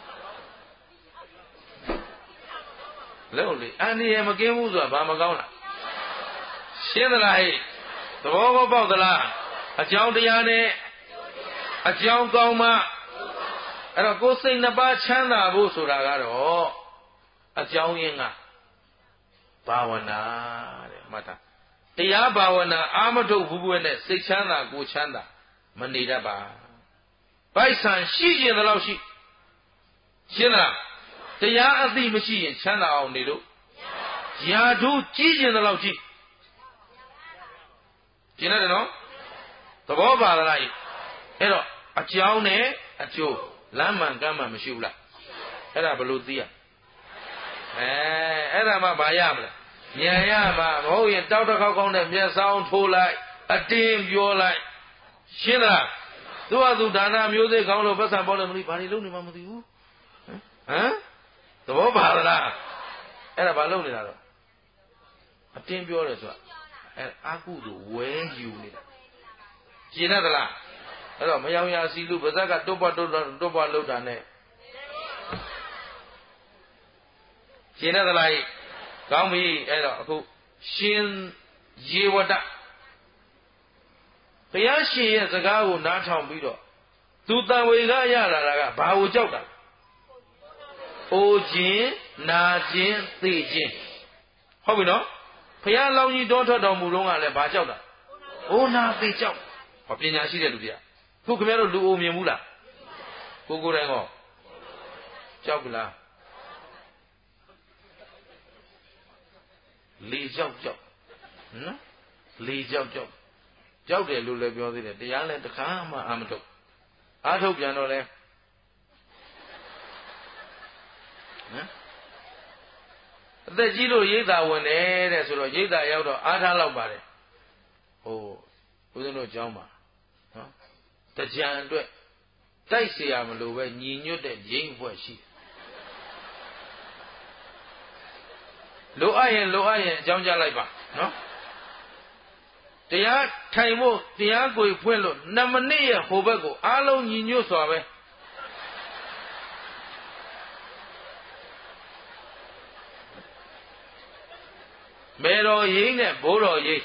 လို့လေအန္တရာယ်မကင်းဘူးဆိုတာဘာမကောင်းလားရှင်းသလားဟဲ့သဘောကောပေါက်သလားအကြောင်းတရားနဲ့အကြောင်းကောင်းမှအဲ့တော့ကိုယ်စိတ်နှစ်ပါးချမ်းသာဖို့ဆိုတာကတော့အကြောင်းရင်းကဘာဝနာတဲ့မှတ်တာတရားဘာဝနာအာမထုတ်ဘူးကွနဲ့စိတ်ချမ်းသာကိုချမ်းသာမနေတတ်ပါပိုက်ဆံရှိရင်တလို့ရှိရှင်းလားတရားအသိမရှိရင်ချမ်းသာအောင်နေလို့ယာဓုကြီးရင်တလို့ရှိရှင်းတယ်နော်သဘောပါလားအဲ့တော့အကြောင်းနဲ့အကျိုးလမ်းမှန်ကမ်းမှန်မရှိဘူးလားအဲ့ဒါဘယ်လိုသိရအဲ့ဒါမှမရမလားဉာဏ်ရမှာမဟုတ်ရင်တောက်တစ်ခေါက်ကောင်းတဲ့မျက်စောင်းထိုးလိုက်အတင်းပြောလိုက်ရှင်းလားသူ့ဟာသူဒါနမျိုးစိတ်ကောင်းလို့ပတ်စံပေါ်လို့မလို့ဘာတွေလုပ်နေမှမသိဘူးဟမ်သဘောပါလားအဲ့ဒါဘာလုပ်နေတာတော့အတင်းပြောတယ်ဆိုတာအာကုသို့ဝဲယူနေတာရှင်းတယ်လားအဲ့တော့မယောင်ရာစီလူပါဇက်ကတွတ်ပတ်လောက်တာနဲ့ရှင်းတယ်လားကောင်းပြီအဲ့တော့အခုရှင်ရေဝတ္တဘုရားရှင်ရဲ့စကားကိုနားထောင်ပြီးတော့သူတန်ဝေကရလာတာကဘာကိုကြောက်တာအိုခြင်းနာခြင်းသိခြင်းဟုတ်ပြီနော်ဘုရားလောင်းကြီးတောထွက်တော်မူတော့ကလည်းဘာကြောက်တာအိုနာသိကြောက်ဟောပညာရှိတဲ့လူတွေကခုခင်ဗျားတို့လူအိုမြင်ဘူးလားကိုယ်တိုင်ကောကြောက်ပြီလားလေကြောက်နော်လေကြောက်ကြောက်တယ်လို့လည်းပြောသေးတယ်တရားလည်းတစ်ခါမှအာမထုတ်အားထုတ်ပြန်တော့လဲအသက်ကြီးလို့ရိတ်တာဝင်တယ်တဲ့ဆိုတော့ရိတ်တာရောက်တော့အားထားလောက်ပါတယ်ဟိုဦးဇင်းတို့ကျောင်းမှာနော်တကြံအတွက်တိုက်เสียမလို့ပဲညီညွတ်တဲ့ရင်းဖွဲ့ရှိလိုအပ်ရင်အကြောင်းကြားလိုက်ပါနော်တရားထိုင်ဖို့တရားကိုဖွင့်လို့2မိနစ်ရဲ့ဟိုဘက်ကိုအားလုံးညီညွတ်စွာပဲမေတော်ရင်းနဲ့ဘိုးတော်ရင်း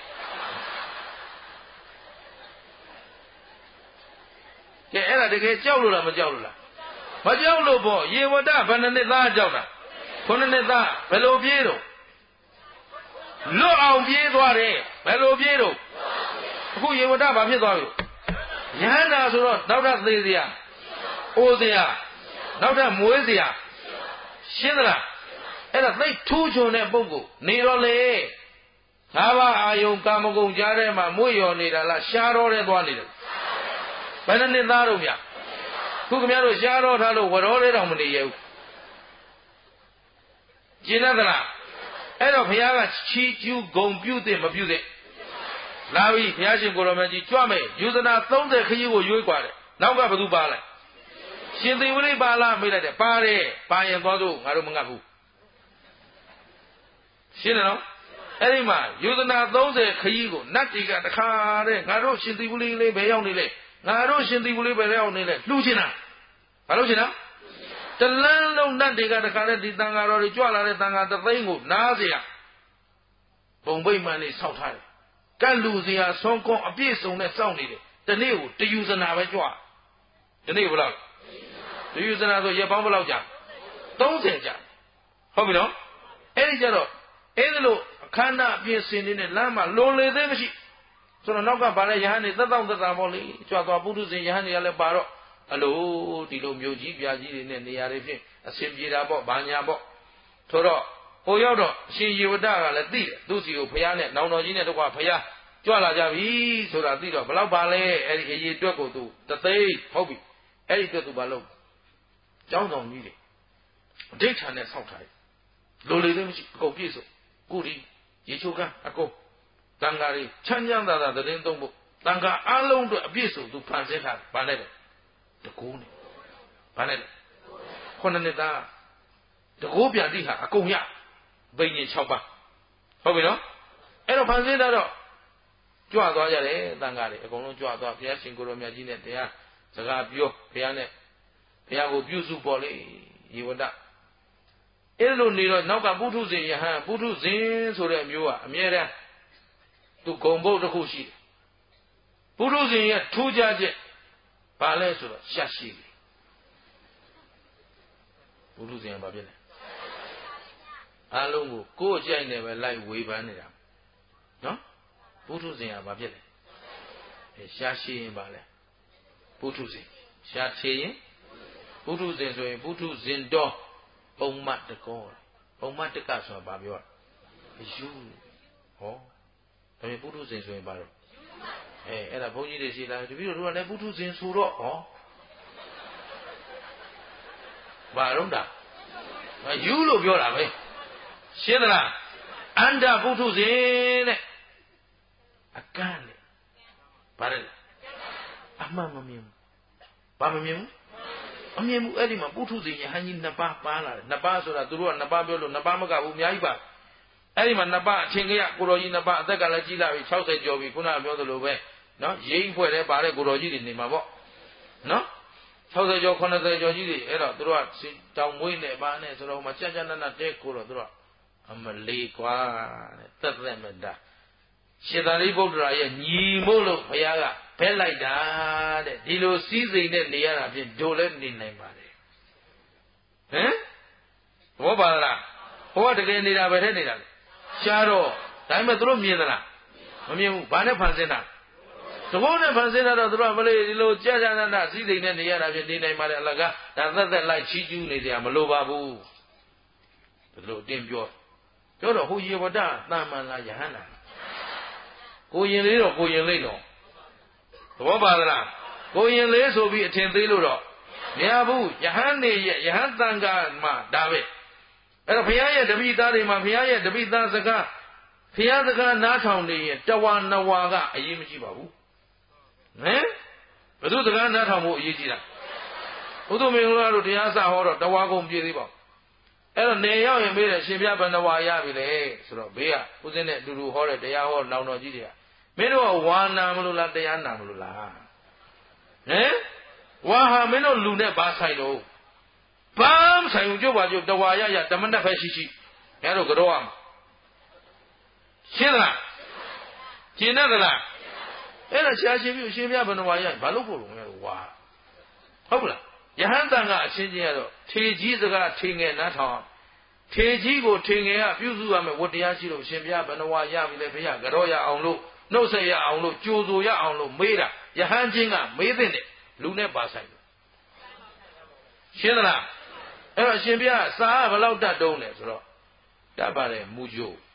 ကဲအဲ့ဒါတကယ်ကြောက်လို့လားမကြောက်လို့လားမကြောက်လို့ပေါ့ရေဝတ္တဘယ်နှစ်သားကြောက်တာ9နှစ်သားဘယ်လိုပြေးတော့လွတ်အောင်ပြေးသွားတယ်ဘယ်လိုပြေးတော့အခုရေဝတ္တဘာဖြစ်သွားပြီယဟန္တာဆိုတော့နောက်ထပ်သေးစရာအိုစရာနောက်ထပ်မွေးစရာရှင်းသလားအဲ့ဒါသိထူးချွန်တဲ့ပုဂ္ဂိုလ်နေတော့လေငါးပါးအာယုံကာမဂုဏ်ကြားထဲမှာမွေ့လျော်နေတာလားရှားတော့တဲ့သွားနေတယ်ဘယ်နှစ်သားတော့မြခုခင်ဗျားတို့ရှားတော့ထားလို့ဝတော်လေးတောင်မနေရဘူးကျင်သလားအဲ့တော့ဘုရားကချီးကျူးဂုဏ်ပြုတဲ့မပြုတဲ့လာပြီဘုရားရှင်ကိုရောင်မကြီးကြွမယ်ယူဇနာ30ခရီးကိုရွေးกว่าတယ်နောက်ကဘယ်သူပါလဲရှင်သေဝိပါလားမေးလိုက်တယ်ပါတယ်ပါရင်သွားစို့ငါတို့မငတ်ဘူးရှင်းတယ်နော်အဲ့ဒီမှာယူဇနာ30ခရီးကိုနတ်တီကတခါတဲ့ငါတို့ရှင်သေဝိလေးဘယ်ရောက်နေလဲငါတို့ရှင်သေဝိလေးဘယ်ရောက်နေလဲလှူချင်တာဘာလို့ချင်တာတလန်းလုံးနတ်တွေကတခါတဲ့ဒီတန်ဃာတော်တွေကြွလာတဲ့တန်ဃာ3သိန်းကိုနားเสียပုံပိတ်မှန်လေးဆောက်ထားတယ်ကတ်လူเสียဆွန်ကွန်အပြည့်စုံနဲ့စောင့်နေတယ်တနေ့ကိုတယူဇနာပဲကြွတနေ့ဘယ်လောက်တယူဇနာဆိုရက်ပေါင်းဘယ်လောက်ကြာ30ကြာဟုတ်ပြီနော်အဲ့ဒီကျတော့အဲ့ဒီလိုအခမ်းအနားအပြည့်စင်နေတဲ့လမ်းမှာလွန်လေသေးမရှိဆိုတော့နောက်ကဗာလဲယဟန်နေသက်တောင့်သက်သာပေါ့လေကြွသွားပုထုဇဉ်ယဟန်တွေကလည်းပါတော့အလိုဒီလိုမျိုးကြီးပြာကြီးတွေနဲ့နေရာတွေဖြင့်အစဉ်ပြေတာပေါ့ဘာညာပေါ့ထို့တော့ဟိုရောက်တော့အရှင်ယေဝတ္တကလည်းသိတယ်သူစီကိုဖျားနဲ့နောင်တော်ကြီးနဲ့တော့ဖျားကြွလာကြပြီဆိုတာသိတော့ဘလောက်ပါလဲအဲ့ဒီအရေးအတွက်ကိုသူတသိန်းဟုတ်ပြီအဲ့ဒီအတွက်သူဘာလုပ်ကျောင်းတော်ကြီးတွေအဋိဌာန်နဲ့ဆောက်ထားတယ်လိုလေသေးမရှိအကုန်ပြည့်စုံကုရီရေချိုးကန်းအကုန်တန်ဃာတွေချမ်းချမ်းသာသာသတင်းသုံးဖို့တန်ဃာအလုံးအတွက်အပြည့်စုံသူဖန်ဆင်းထားတယ်ဗာနဲ့တကူနဲ့ဗာနဲ့9နှစ်သားတကူပြန်တိဟာအကုန်ရဘိညာဉ်6ပါးဟုတ်ပြီနော်အဲ့တော့ဖန်ဆင်းတာတော့ကြွသွားကြတယ်တန်ဃာတွေအကုန်လုံးကြွသွားဘုရားရှင်ကိုရောမြတ်ကြီးနဲ့တရားစကားပြောဘုရားနဲ့ဘုရားကိုပြုစုပေါ်လေယေဝတအဲ့လိုနေတော့နောက်ကပုထုဇဉ်ယဟန်ပုထုဇဉ်ဆိုတဲ့အမျိုးကအမြဲတမ်းသူဂုံဘုတ်တစ်ခုရှိတယ်ပုထုဇဉ်ရဲ့ထူးခြားချက်ဘာလဲဆိုတော့ရှက်ရှိတယ်ပုထုဇဉ်ကဘာဖြစ်လဲအားလုံးကိုယ်ကြိုက်နေပဲလိုက်ဝေဖန်နေတာနော်ပုထုဇဉ်ကဘာဖြစ်လဲရှားရှိရင်ပါလဲပုထုဇဉ်ရှားချေရင်ပုထုဇဉ်ဆိုရင်ပုထုဇဉ်တော်ပုံမတ်တကောပုံမတ်တကဆိုတာဘာပြောလဲယူဟောဒါပေမဲ့ပုထုဇဉ်ဆိုရင်ဘာလို့အဲ့ဒါဘုန်းကြီးတွေရှိလာတပည့်တို့ကလည်းပုထုဇဉ်ဆိုတော့ဟောဘာလို့တာယူလို့ပြောတာပဲရှင်းသလားအန္တပုထုဇဉ်တဲ့အကန့်လေဘာလဲအမှန်မမြင်ဘူးဘာမမြင်ဘူးအမြင်ဘူးအဲ့ဒီမှာပုထုဇဉ်ယဟန်ကြီးနှစ်ပါးပါလာတယ်နှစ်ပါးဆိုတာသူတို့ကနှစ်ပါးပြောလို့နှစ်ပါးမကဘူးအများကြီးပါအဲ့ဒီမှာနှစ်ပါးအထင်ကြီးကိုတော်ကြီးနှစ်ပါးအသက်ကလည်းကြီးလာပြီ60ကျော်ပြီခုနကပြောသလိုပဲနော်ရိမ့်ဖွဲ့တယ်ပါတဲ့ကိုတော်ကြီးတွေနေမှာပေါ့နော်60ကျော်80ကျော်ကြီးတွေအဲ့တော့သူတို့ကတောင်မွေးနေပါနဲ့ဆိုတော့မှကြကြနနတဲကိုတော့သူတို့အမလေးကွာတဲ့သက်မတာရှင်သာရိပုတ္တရာရဲ့ညီမို့လို့ဘုရားကဖဲလိုက်တာတဲ့ဒီလိုစည်းစိမ်နဲ့နေရတာဖြင့်ဒိုလည်းနေနိုင်ပါတယ်ဟမ်ဘောပါလားဟောတကယ်နေတာပဲထဲနေတာလေရှားတော့ဒါပေမဲ့သူတို့မြင်သလားမမြင်ဘူးဘာနဲ့ဖန်ဆင်းတာသဘောနဲ့ဖန်ဆင်းတာတော့သူတို့ကမလေးဒီလိုကြာကြာနာနာစည်းစိမ်နဲ့နေရတာဖြင့်နေနိုင်ပါတယ်အလကားဒါသက်လိုက်ချီးကျူးနေကြမလိုပါဘူးဒီလိုအတင်းပြောတော့ဟိုယေဝတသာမန်လားယဟန္တာကိုရင်လေးတော့ကိုရင်လေးတော့သဘောပါသလားကိုရင်လေးဆိုပြီးအထင်သေးလို့တော့မရဘူးယဟန်နေရဲ့ယဟန်တန်ခါမှာဒါပဲအဲ့တော့ဘုရားရဲ့တပိသားတွေမှာဘုရားရဲ့တပိသားစကားဘုရားစကားနားထောင်နေရင်တဝါနဝါကအရေးမရှိပါဘူးဟမ်ဘုသူစကားနားထောင်ဖို့အရေးကြီးတာဘုသူမင်္ဂလာတို့တရားစဟောတော့တဝါကုန်ပြည့်သေးပါအဲ့တော့နေရောက်ရင်မေးတယ်ရှင်ပြဘယ်နှဝါရပြီလဲဆိုတော့ဘေးကဦးစင်းနဲ့အတူတူဟောတဲ့တရားဟောလောင်တော်ကြီးတွေကမင်းတို့ကဝါနာမလို့လားတရားနာမလို့လားဟမ်ဝါဟာမင်းတို့လူနဲ့ဘာဆိုင်တော့ဘာမဆိုင်ဘူးကြုတ်ပါကြုတ်တဝါရရတမနဲ့ပဲရှိရှိငါတို့ကြောရမှာရှင်းလားကျင်တယ်လားအဲ့ဒါရှားရှင်းပြီးရှင်ပြဘယ်နှဝါရဘာလို့ဖို့လို့ငါတို့ဝါဟုတ်လားယဟန်တန်ကအချင်းချင်းကတော့ထေကြီးစကားထေငယ်နားထောင်ထေကြီးကိုထေငယ်ကပြုစုရမယ်ဝတ္တရားရှိလို့ရှင်ပြဘယ်နှဝါရပြီလဲဘုရားကြောရအောင်လို့နှုတ်ဆက်ရအောင်လို့ကြိုးဆိုရအောင်လို့မေးတာယဟန်ချင်းကမေးတဲ့လူနဲ့ပါဆိုင်တယ်ရှင်းသလားအဲ့တော့ရှင်ပြစာဘယ်လောက်တတ်တုံးလဲဆိုတော့တတ်ပါတယ်မူကြိုး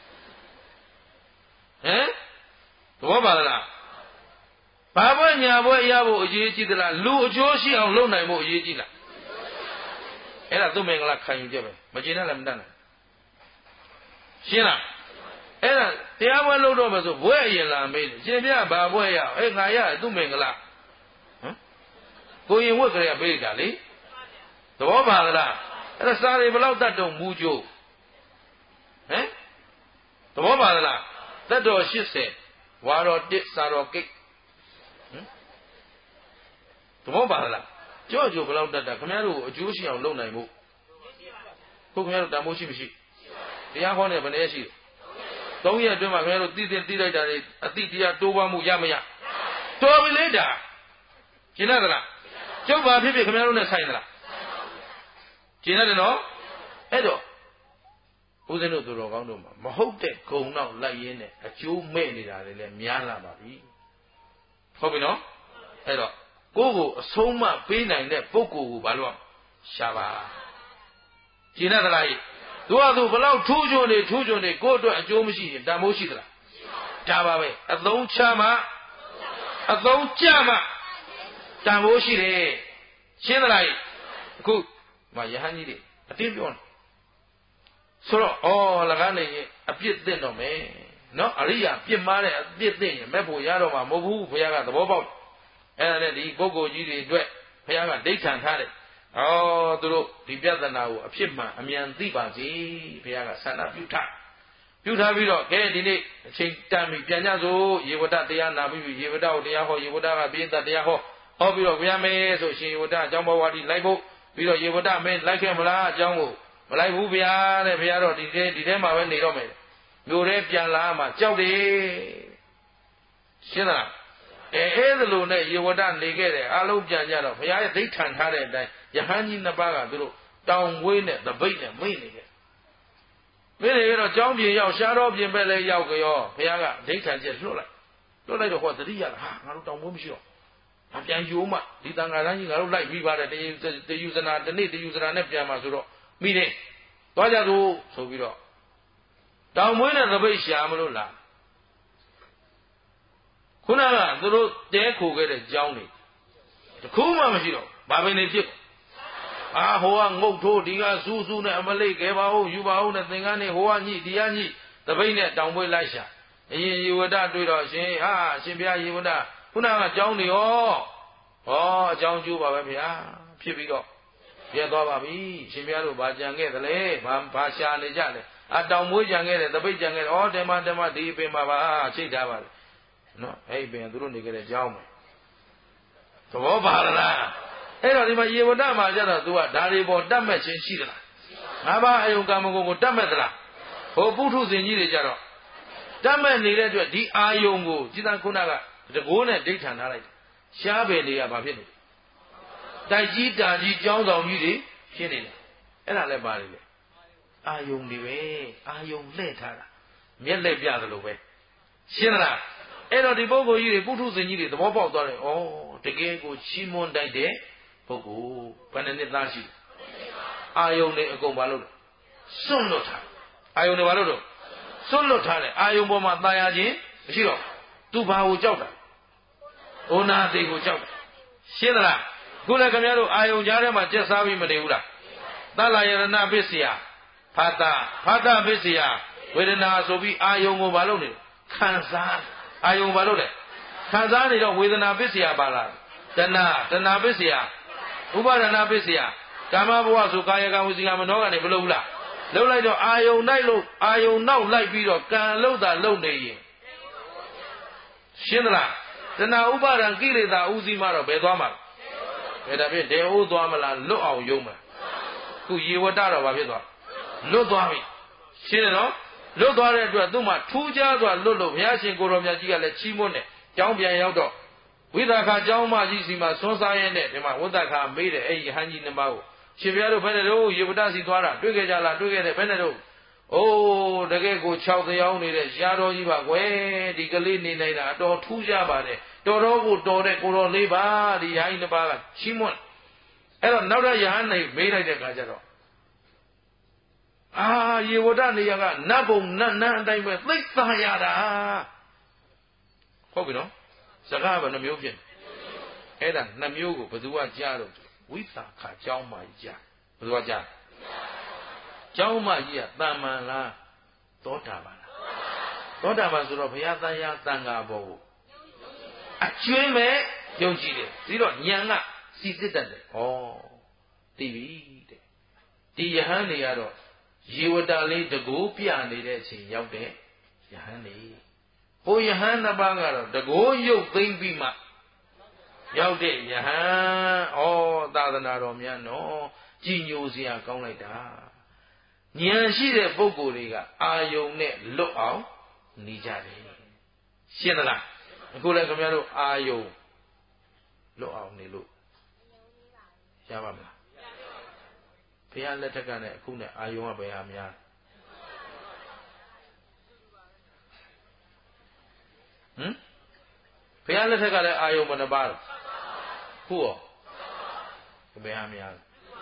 ဟမ်သဘောပါလားဘာဘွဲညာဘွဲရဖို့အရေးကြီးသလားလူအကျိုးရှိအောင်လုပ်နိုင်ဖို့အရေးကြီးလားအဲ့ဒါသူ့မင်္ဂလာခံယူကြပဲမကျေနပ်လည်းမတတ်နိုင်ရှင်းလားအဲ့ဒါတရားပွဲလုပ်တော့မယ်ဆိုဘွဲအရင်လာမေးတယ်ရှင်ပြဘာဘွဲရအဲ့ငါရသူ့မင်္ဂလာဟမ်ကိုရင်ဝတ်ကြရပေးတာလေသဘောပါလားအဲ့ဒါစာတွေဘယ်လောက်တတ်တုံမူကြိုးဟမ်သဘောပါလားတတ်တော်80ဝါတော်1စာတော်ကိတ်သဘောပါလားကြော့ကြိုဘယ်လောက်တတ်တာခင်ဗျားတို့အကျိုးရှိအောင်လုပ်နိုင်ဖို့ခုခင်ဗျားတို့တန်ဖိုးရှိမရှိတရားဟောနေဘယ်နည်းရှိလဲ3ရက်အတွင်းမှာခင်ဗျားတို့သိလိုက်တာတွေအတိတရားတိုးပွားမှုရမရတော်ပြီလေဒါရှင်းတယ်လားကျုပ်ဘာဖြစ်ဖြစ်ခင်ဗျားတို့နဲ့ဆိုင်သလားရှင်းတယ်နော်အဲ့တော့ဦးဇင်းတို့သူတော်ကောင်းတို့မှာမဟုတ်တဲ့ဂုံတော့လိုက်ရင်းနဲ့အကျိုးမဲ့နေတာတွေလည်းများလာပါပြီဟုတ်ပြီနော်အဲ့တော့ကိုယ့်ကိုအဆုံးမပေးနိုင်တဲ့ပုဂ္ဂိုလ်ကိုဘာလို့ရှာပါရှင်းတယ်လားသူကသူဘလောက်ထူးချွန်နေကိုယ့်အတွက်အကျိုးမရှိရင်တန်ဖိုးရှိသလားဒါပါပဲအသုံးချမှအသုံးကျမှတန်ဖိုးရှိတယ်ရှင်းသလားအခုမယဟန်ကြီးတွေအတင်းပြောနေဆိုတော့လကားနေရင်အပြစ်သိတော့မယ်နော်အရိယာပြစ်မှားတဲ့အပြစ်သိရင်မဲ့ဖို့ရတော့မှာမဟုတ်ဘူးဘုရားကသဘောပေါက်အဲ့ဒါနဲ့ဒီပုဂ္ဂိုလ်ကြီးတွေအတွက်ဘုရားကဒိဋ္ဌံထားတယ်သူတို့ဒီပြဿနာကိုအဖြစ်မှန်အမြန်သိပါစေဘုရားကဆန္ဒပြုထားပြီးတော့ကဲဒီနေ့အချိန်တန်ပြီပြန်ကြစို့ယေဝတတရားနာပြီးယေဝတကိုတရားဟောယေဝတကပိဋကတရားဟောဟောပြီးတော့ဘုရားမဲဆိုရှင်ယေဝတအကြောင်းဘဝတိလိုက်ဖို့ပြီးတော့ယေဝတမဲလိုက်ခဲ့မလားအကြောင်းကိုမလိုက်ဘူးဗျာတဲ့ဘုရားတော့ဒီထဲမှာပဲနေတော့မယ်မျိုးထဲပြန်လာမှကြောက်တယ်ရှင်းလားအဲ့ဒါလိုနဲ့ယေဝတနေခဲ့တယ်အလုံးပြန်ကြတော့ဘုရားရဲ့ဒိဋ္ဌံထားတဲ့အတိုင်းယဟန်ကြီးနှစ်ပါးကသူတို့တောင်ဝေးနဲ့တပိတ်နဲ့မိတ်နေတယ်မိတ်နေတော့ကြောင်းပြင်ရောက်ရှားတော်ပြင်ပဲလဲရောက်ကြောဘုရားကဒိဋ္ဌံကျက်လွတ်လိုက်တော့ဟောတတိယလားဟာငါတို့တောင်ဝေးမရှိတော့အပြန်ယူမှဒီတန်ခါတိုင်းကြီးငါတို့လိုက်ပြီးပါတယ်တယူဇနာတနေ့တယူဇနာနဲ့ပြန်มาဆိုတော့မိတယ်သွားကြသူဆိုပြီးတော့တောင်မွေးနဲ့သပိတ်ရှာမလို့လားခုနကသူတို့တဲခိုခဲ့တဲ့ကြောင်းတွေတခုမှမရှိတော့ဘာပင်နေဖြစ်ဟိုကငုတ်ထိုးဒီကစူးစူးနဲ့အမလိတ်ခဲပါဦးယူပါဦးနဲ့သင်္ကန်းနဲ့ဟိုကညိဒီကညိသပိတ်နဲ့တောင်မွေးလိုက်ရှာအရင်ယေဝတတွေ့တော့ရှင်ရှင်ဘုရားယေဝတခုနကကြောင်းတွေရောအကြောင်းကျိုးပါပဲဗျာဖြစ်ပြီးတော့ပြတ်သွားပါပြီရှင်ဘုရားတို့ဘာကြံခဲ့သလဲဘာရှာနေကြလဲတောင်မွေးကြံခဲ့တယ်တပိတ်ကြံခဲ့တယ်ဓမ္မဒီပင်မှာပါချိတ်ထားပါလေနော်အဲ့ပင်သူတို့နေခဲ့တဲ့ကြောင်းပဲသဘောပါလားအဲ့တော့ဒီမှာယေဝတမှာကျတော့ तू ကဒါတွေပေါ်တတ်မဲ့ခြင်းရှိသလားငါးပါးအယုံကာမဂုဏ်ကိုတတ်မဲ့သလားဟိုပုထုဇဉ်ကြီးတွေကြတော့တတ်မဲ့နေတဲ့အတွက်ဒီအာယုံကိုจิตခုနကတကိုးနဲ့ဒိဋ္ဌံထားလိုက်ရှားပယ်တွေကဘာဖြစ်နေတိုက်ကြီးတာကြီးကြောင်းဆောင်ကြီးတွေဖြစ်နေတယ်အဲ့ဒါလည်းပါတယ်လေအာယုံတွေပဲအာယုံလှည့်ထားတာမျက်လက်ပြသလိုပဲရှင်းလားအဲ့တော့ဒီပုဂ္ဂိုလ်ကြီးတွေပုထုဇဉ်ကြီးတွေသဘောပေါက်သွားတယ်တကယ်ကိုချီးမွမ်းတိုက်တဲ့ပုဂ္ဂိုလ်ဘယ်နှစ်သားရှိအာယုံတွေအကုန်ဘာလို့စွန့်လွတ်ထားအာယုံတွေဘာလို့တော့စွန့်လွတ်ထားတယ်အာယုံပေါ်မှာตายရခြင်းမရှိတော့သူဘာကိုကြောက်တာဩနာတိကိုကြောက်တယ်ရှင်းသလားခုလည်းခင်ဗျားတို့အာယုံကြားထဲမှာကျက်စားပြီးမတည်ဘူးလားသလယရဏပစ္စယဖာတပစ္စယဝေဒနာဆိုပြီးအာယုံကိုဘာလို့နေခံစားအာယုံဘာလို့လဲခံစားနေတော့ဝေဒနာပစ္စယပါလားတဏပစ္စယဥပါဒနာပစ္စယကာမဘဝဆိုကာယကံဝစီကံမနောကနေမလုပ်ဘူးလားလုပ်လိုက်တော့အာယုံလိုက်လို့အာယုံနောက်လိုက်ပြီးတော့ကံလုံးတာလုံနေရင်ရှင်းသလားတဏဥပါဒံကိလေသာဥစည်းမှတော့ဘယ်သွားမှာလဲဒါဖြင့်ဒေအိုးသွားမလားလွတ်အောင်ယုံမလားခုယေဝတတော့ဘာဖြစ်သွားလွတ်သွားပြီရှင်းတယ်နော်လွတ်သွားတဲ့အတွက်သူ့မှာထူးခြားစွာလွတ်လို့ဘုရားရှင်ကိုရောမြတ်ကြီးကလည်းချီးမွမ်းတယ်ကျောင်းပြန်ရောက်တော့ဝိသခာကျောင်းမကြီးစီမှာဆွမ်းစားရင်းနဲ့ဒီမှာဝိသခာမေးတယ်အဲ့ဒီဟန်ကြီးနှစ်ပါးကိုရှင်ဘုရားတို့ဘယ်နဲ့တော့ယေဝတစီသွားတာတွေ့ခဲ့ကြလားတွေ့ခဲ့တယ်ဘယ်နဲ့တော့တကယ်ကို6တရားနေတဲ့ရှားတော်ကြီးပါကွယ်ဒီကလေးနေနိုင်တာအတော်ထူးခြားပါတယ်တော်တော်ကိုတော်တဲ့ကိုတော်လေးပါဒီဟိုင်းနှစ်ပါးကချီးမွမ်းအဲ့တော့နောက်တဲ့ယဟန်နေမေးလိုက်တဲ့အခါကျတော့ယေဝတနေရာကနတ်ဘုံနတ်နန်းအတိုင်းပဲသိသာရတာဟုတ်ပြီနော်စကားကနှမျိုးဖြစ်အဲ့ဒါနှမျိုးကိုဘယ်သူကကြားတော့ဝိသခာကျောင်းမကြီးကြားဘယ်သူကကြားကျောင်းမကြီးကတမ္မန်လားသောတာပန်လားသောတာပန်ဆိုတော့ဘုရားတရားတန်ခါဘောကိုအကျွင်းမဲ့ယုံကြည်တယ်ပြီးတော့ဉာဏ်ကစီစစ်တတ်တယ်သိပြီတဲ့ဒီယဟန်တွေကတော့ယေဝတလေးတကိုးပြနေတဲ့အချိန်ရောက်တဲ့ယဟန်တွေဟိုယဟန်နှစ်ပါးကတော့တကိုးရုပ်သိမ့်ပြီးမှရောက်တဲ့ယဟန်သာသနာတော်များနော်ကြည်ညိုစရာကောင်းလိုက်တာဉာဏ်ရှိတဲ့ပုဂ္ဂိုလ်တွေကအာယုံနဲ့လွတ်အောင်နေကြတယ်ရှင်းသလားအခုလည်းခင်ဗျားတို့အာယုံလွတ်အောင်နေလို့ရပါမလားဘုရားလက်ထက်ကနဲ့အခုနဲ့အာယုံကဘယ်ဟာများဘုရားလက်ထက်ကလည်းအာယုံဘယ်နှပါးခုရောဘယ်ဟာများ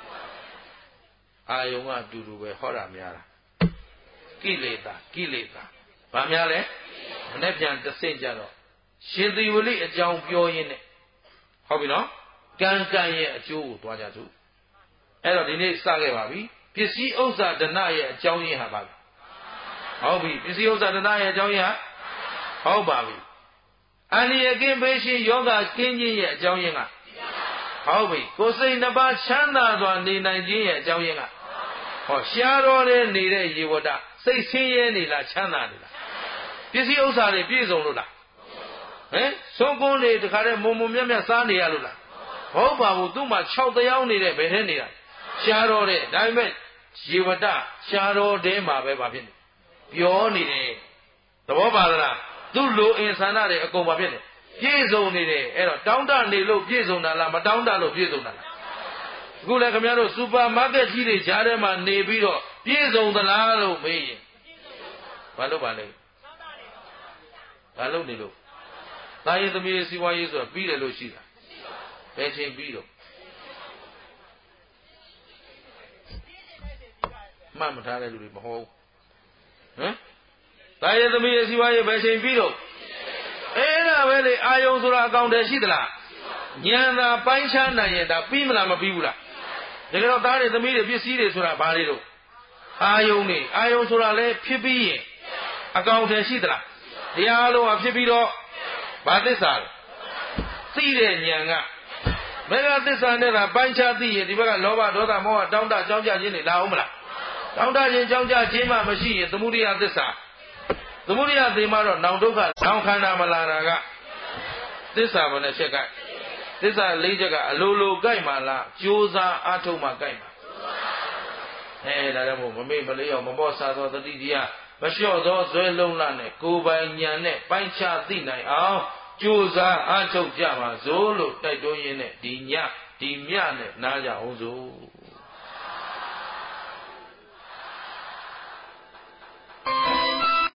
အာယုံကအတူတူပဲဟောတာများတာကိလေသာဘာများလဲမနေ့ပြန်တစ်ဆင့်ကြတော့ရှင်သီဝလိအကြောင်းပြောရင်းနဲ့ဟုတ်ပြီနော်ကံရဲ့အကျိုးကိုတွားကြသူအဲ့တော့ဒီနေ့စခဲ့ပါပြီပစ္စည်းဥစ္စာဒဏရဲ့အကြောင်းရင်းဟာပါဟုတ်ပြီပစ္စည်းဥစ္စာဒဏရဲ့အကြောင်းရင်းဟာဟုတ်ပါပြီအန္တရာယ်ကင်းပေးခြင်းယောဂကင်းခြင်းရဲ့အကြောင်းရင်းကဟုတ်ပြီကိုယ်စိတ်နှစ်ပါးချမ်းသာစွာနေနိုင်ခြင်းရဲ့အကြောင်းရင်းကရှားတော်တဲ့နေတဲ့ယေဝတစိတ်ဆင်းရဲနေလားချမ်းသာနေလားပစ္စည်းဥစ္စာတွေပြည့်စုံလို့လားဆုံးကုန်းတွေတခါတည်းမုံမြတ်စားနေရလို့လားဟုတ်ပါဘူးသူ့မှာ6တရားနေတဲ့ဘယ်ထဲနေတာရှားတော့တဲ့ဒါပေမဲ့ဇေဝတရှားတော့တဲမှာပဲဘာဖြစ်နေပြောနေတယ်သဘောပါလားသူ့လိုအင်ဆန္ဒတွေအကုန်ပါဖြစ်နေပြည့်စုံနေတယ်အဲ့တော့တောင်းတနေလို့ပြည့်စုံတာလားမတောင်းတလို့ပြည့်စုံတာလားအခုလည်းခင်ဗျားတို့စူပါမားကတ်ကြီးတွေကြားထဲမှာနေပြီးတော့ပြည့်စုံသလားလို့မေးရင်ဘာလို့ပါလဲဘာလို့နေလို့တာရင်သမီးစီဝါရေးဆိုတာပြီးတယ်လို့ရှိတာဘယ်ချိန်ပြီးတော့မှတ်မထားတဲ့လူတွေမဟုတ်ဟမ်တာရင်သမီးစီဝါရေးဘယ်ချိန်ပြီးတော့အဲ့ဒါပဲလေအာယုံဆိုတာအကောင်တည်းရှိသလားဉာဏ်သာပိုင်းခြားနိုင်ရင်ဒါပြီးမလားမပြီးဘူးလားတကယ်တော့သားတွေသမီးတွေပစ္စည်းတွေဆိုတာဘာတွေတော့အာယုံနေအာယုံဆိုတာလဲဖြစ်ပြီးရင်အကောင်တည်းရှိသလားတရားလုံးကဖြစ်ပြီးတော့ဘာသစ္စာလဲသိတဲ့ဉာဏ်ကမေဃသစ္စာနဲ့ကပိုင်းခြားသိရင်ဒီဘက်ကလောဘဒေါသမောဟတောင်းတကြောင်းကြခြင်းတွေလာအောင်မလားတောင်းတခြင်းကြောင်းကြခြင်းမှမရှိရင်သမုဒိယသစ္စာသမုဒိယသိမှတော့နောင်ဒုက္ခနောင်ခန္ဓာမလာတာကသစ္စာဘယ်နှချက်ကသစ္စာ၄ချက်ကအလိုလိုကြိုက်မှလားကြိုးစားအားထုတ်မှကြိုက်မှာဒါကြောင့်မို့မမေ့မလေးအောင်မပေါ်စားသောတတိကြီးကမလျှော့သောဇွဲလုံးလနဲ့ကိုယ်ပိုင်ဉာဏ်နဲ့ပိုင်းခြားသိနိုင်အောင်ကြိုးစားအားထုတ်ကြပါစို့လို့တိုက်တွန်းရင်းနဲ့ဒီညဒီမြနဲ့နားကြအောင်စို့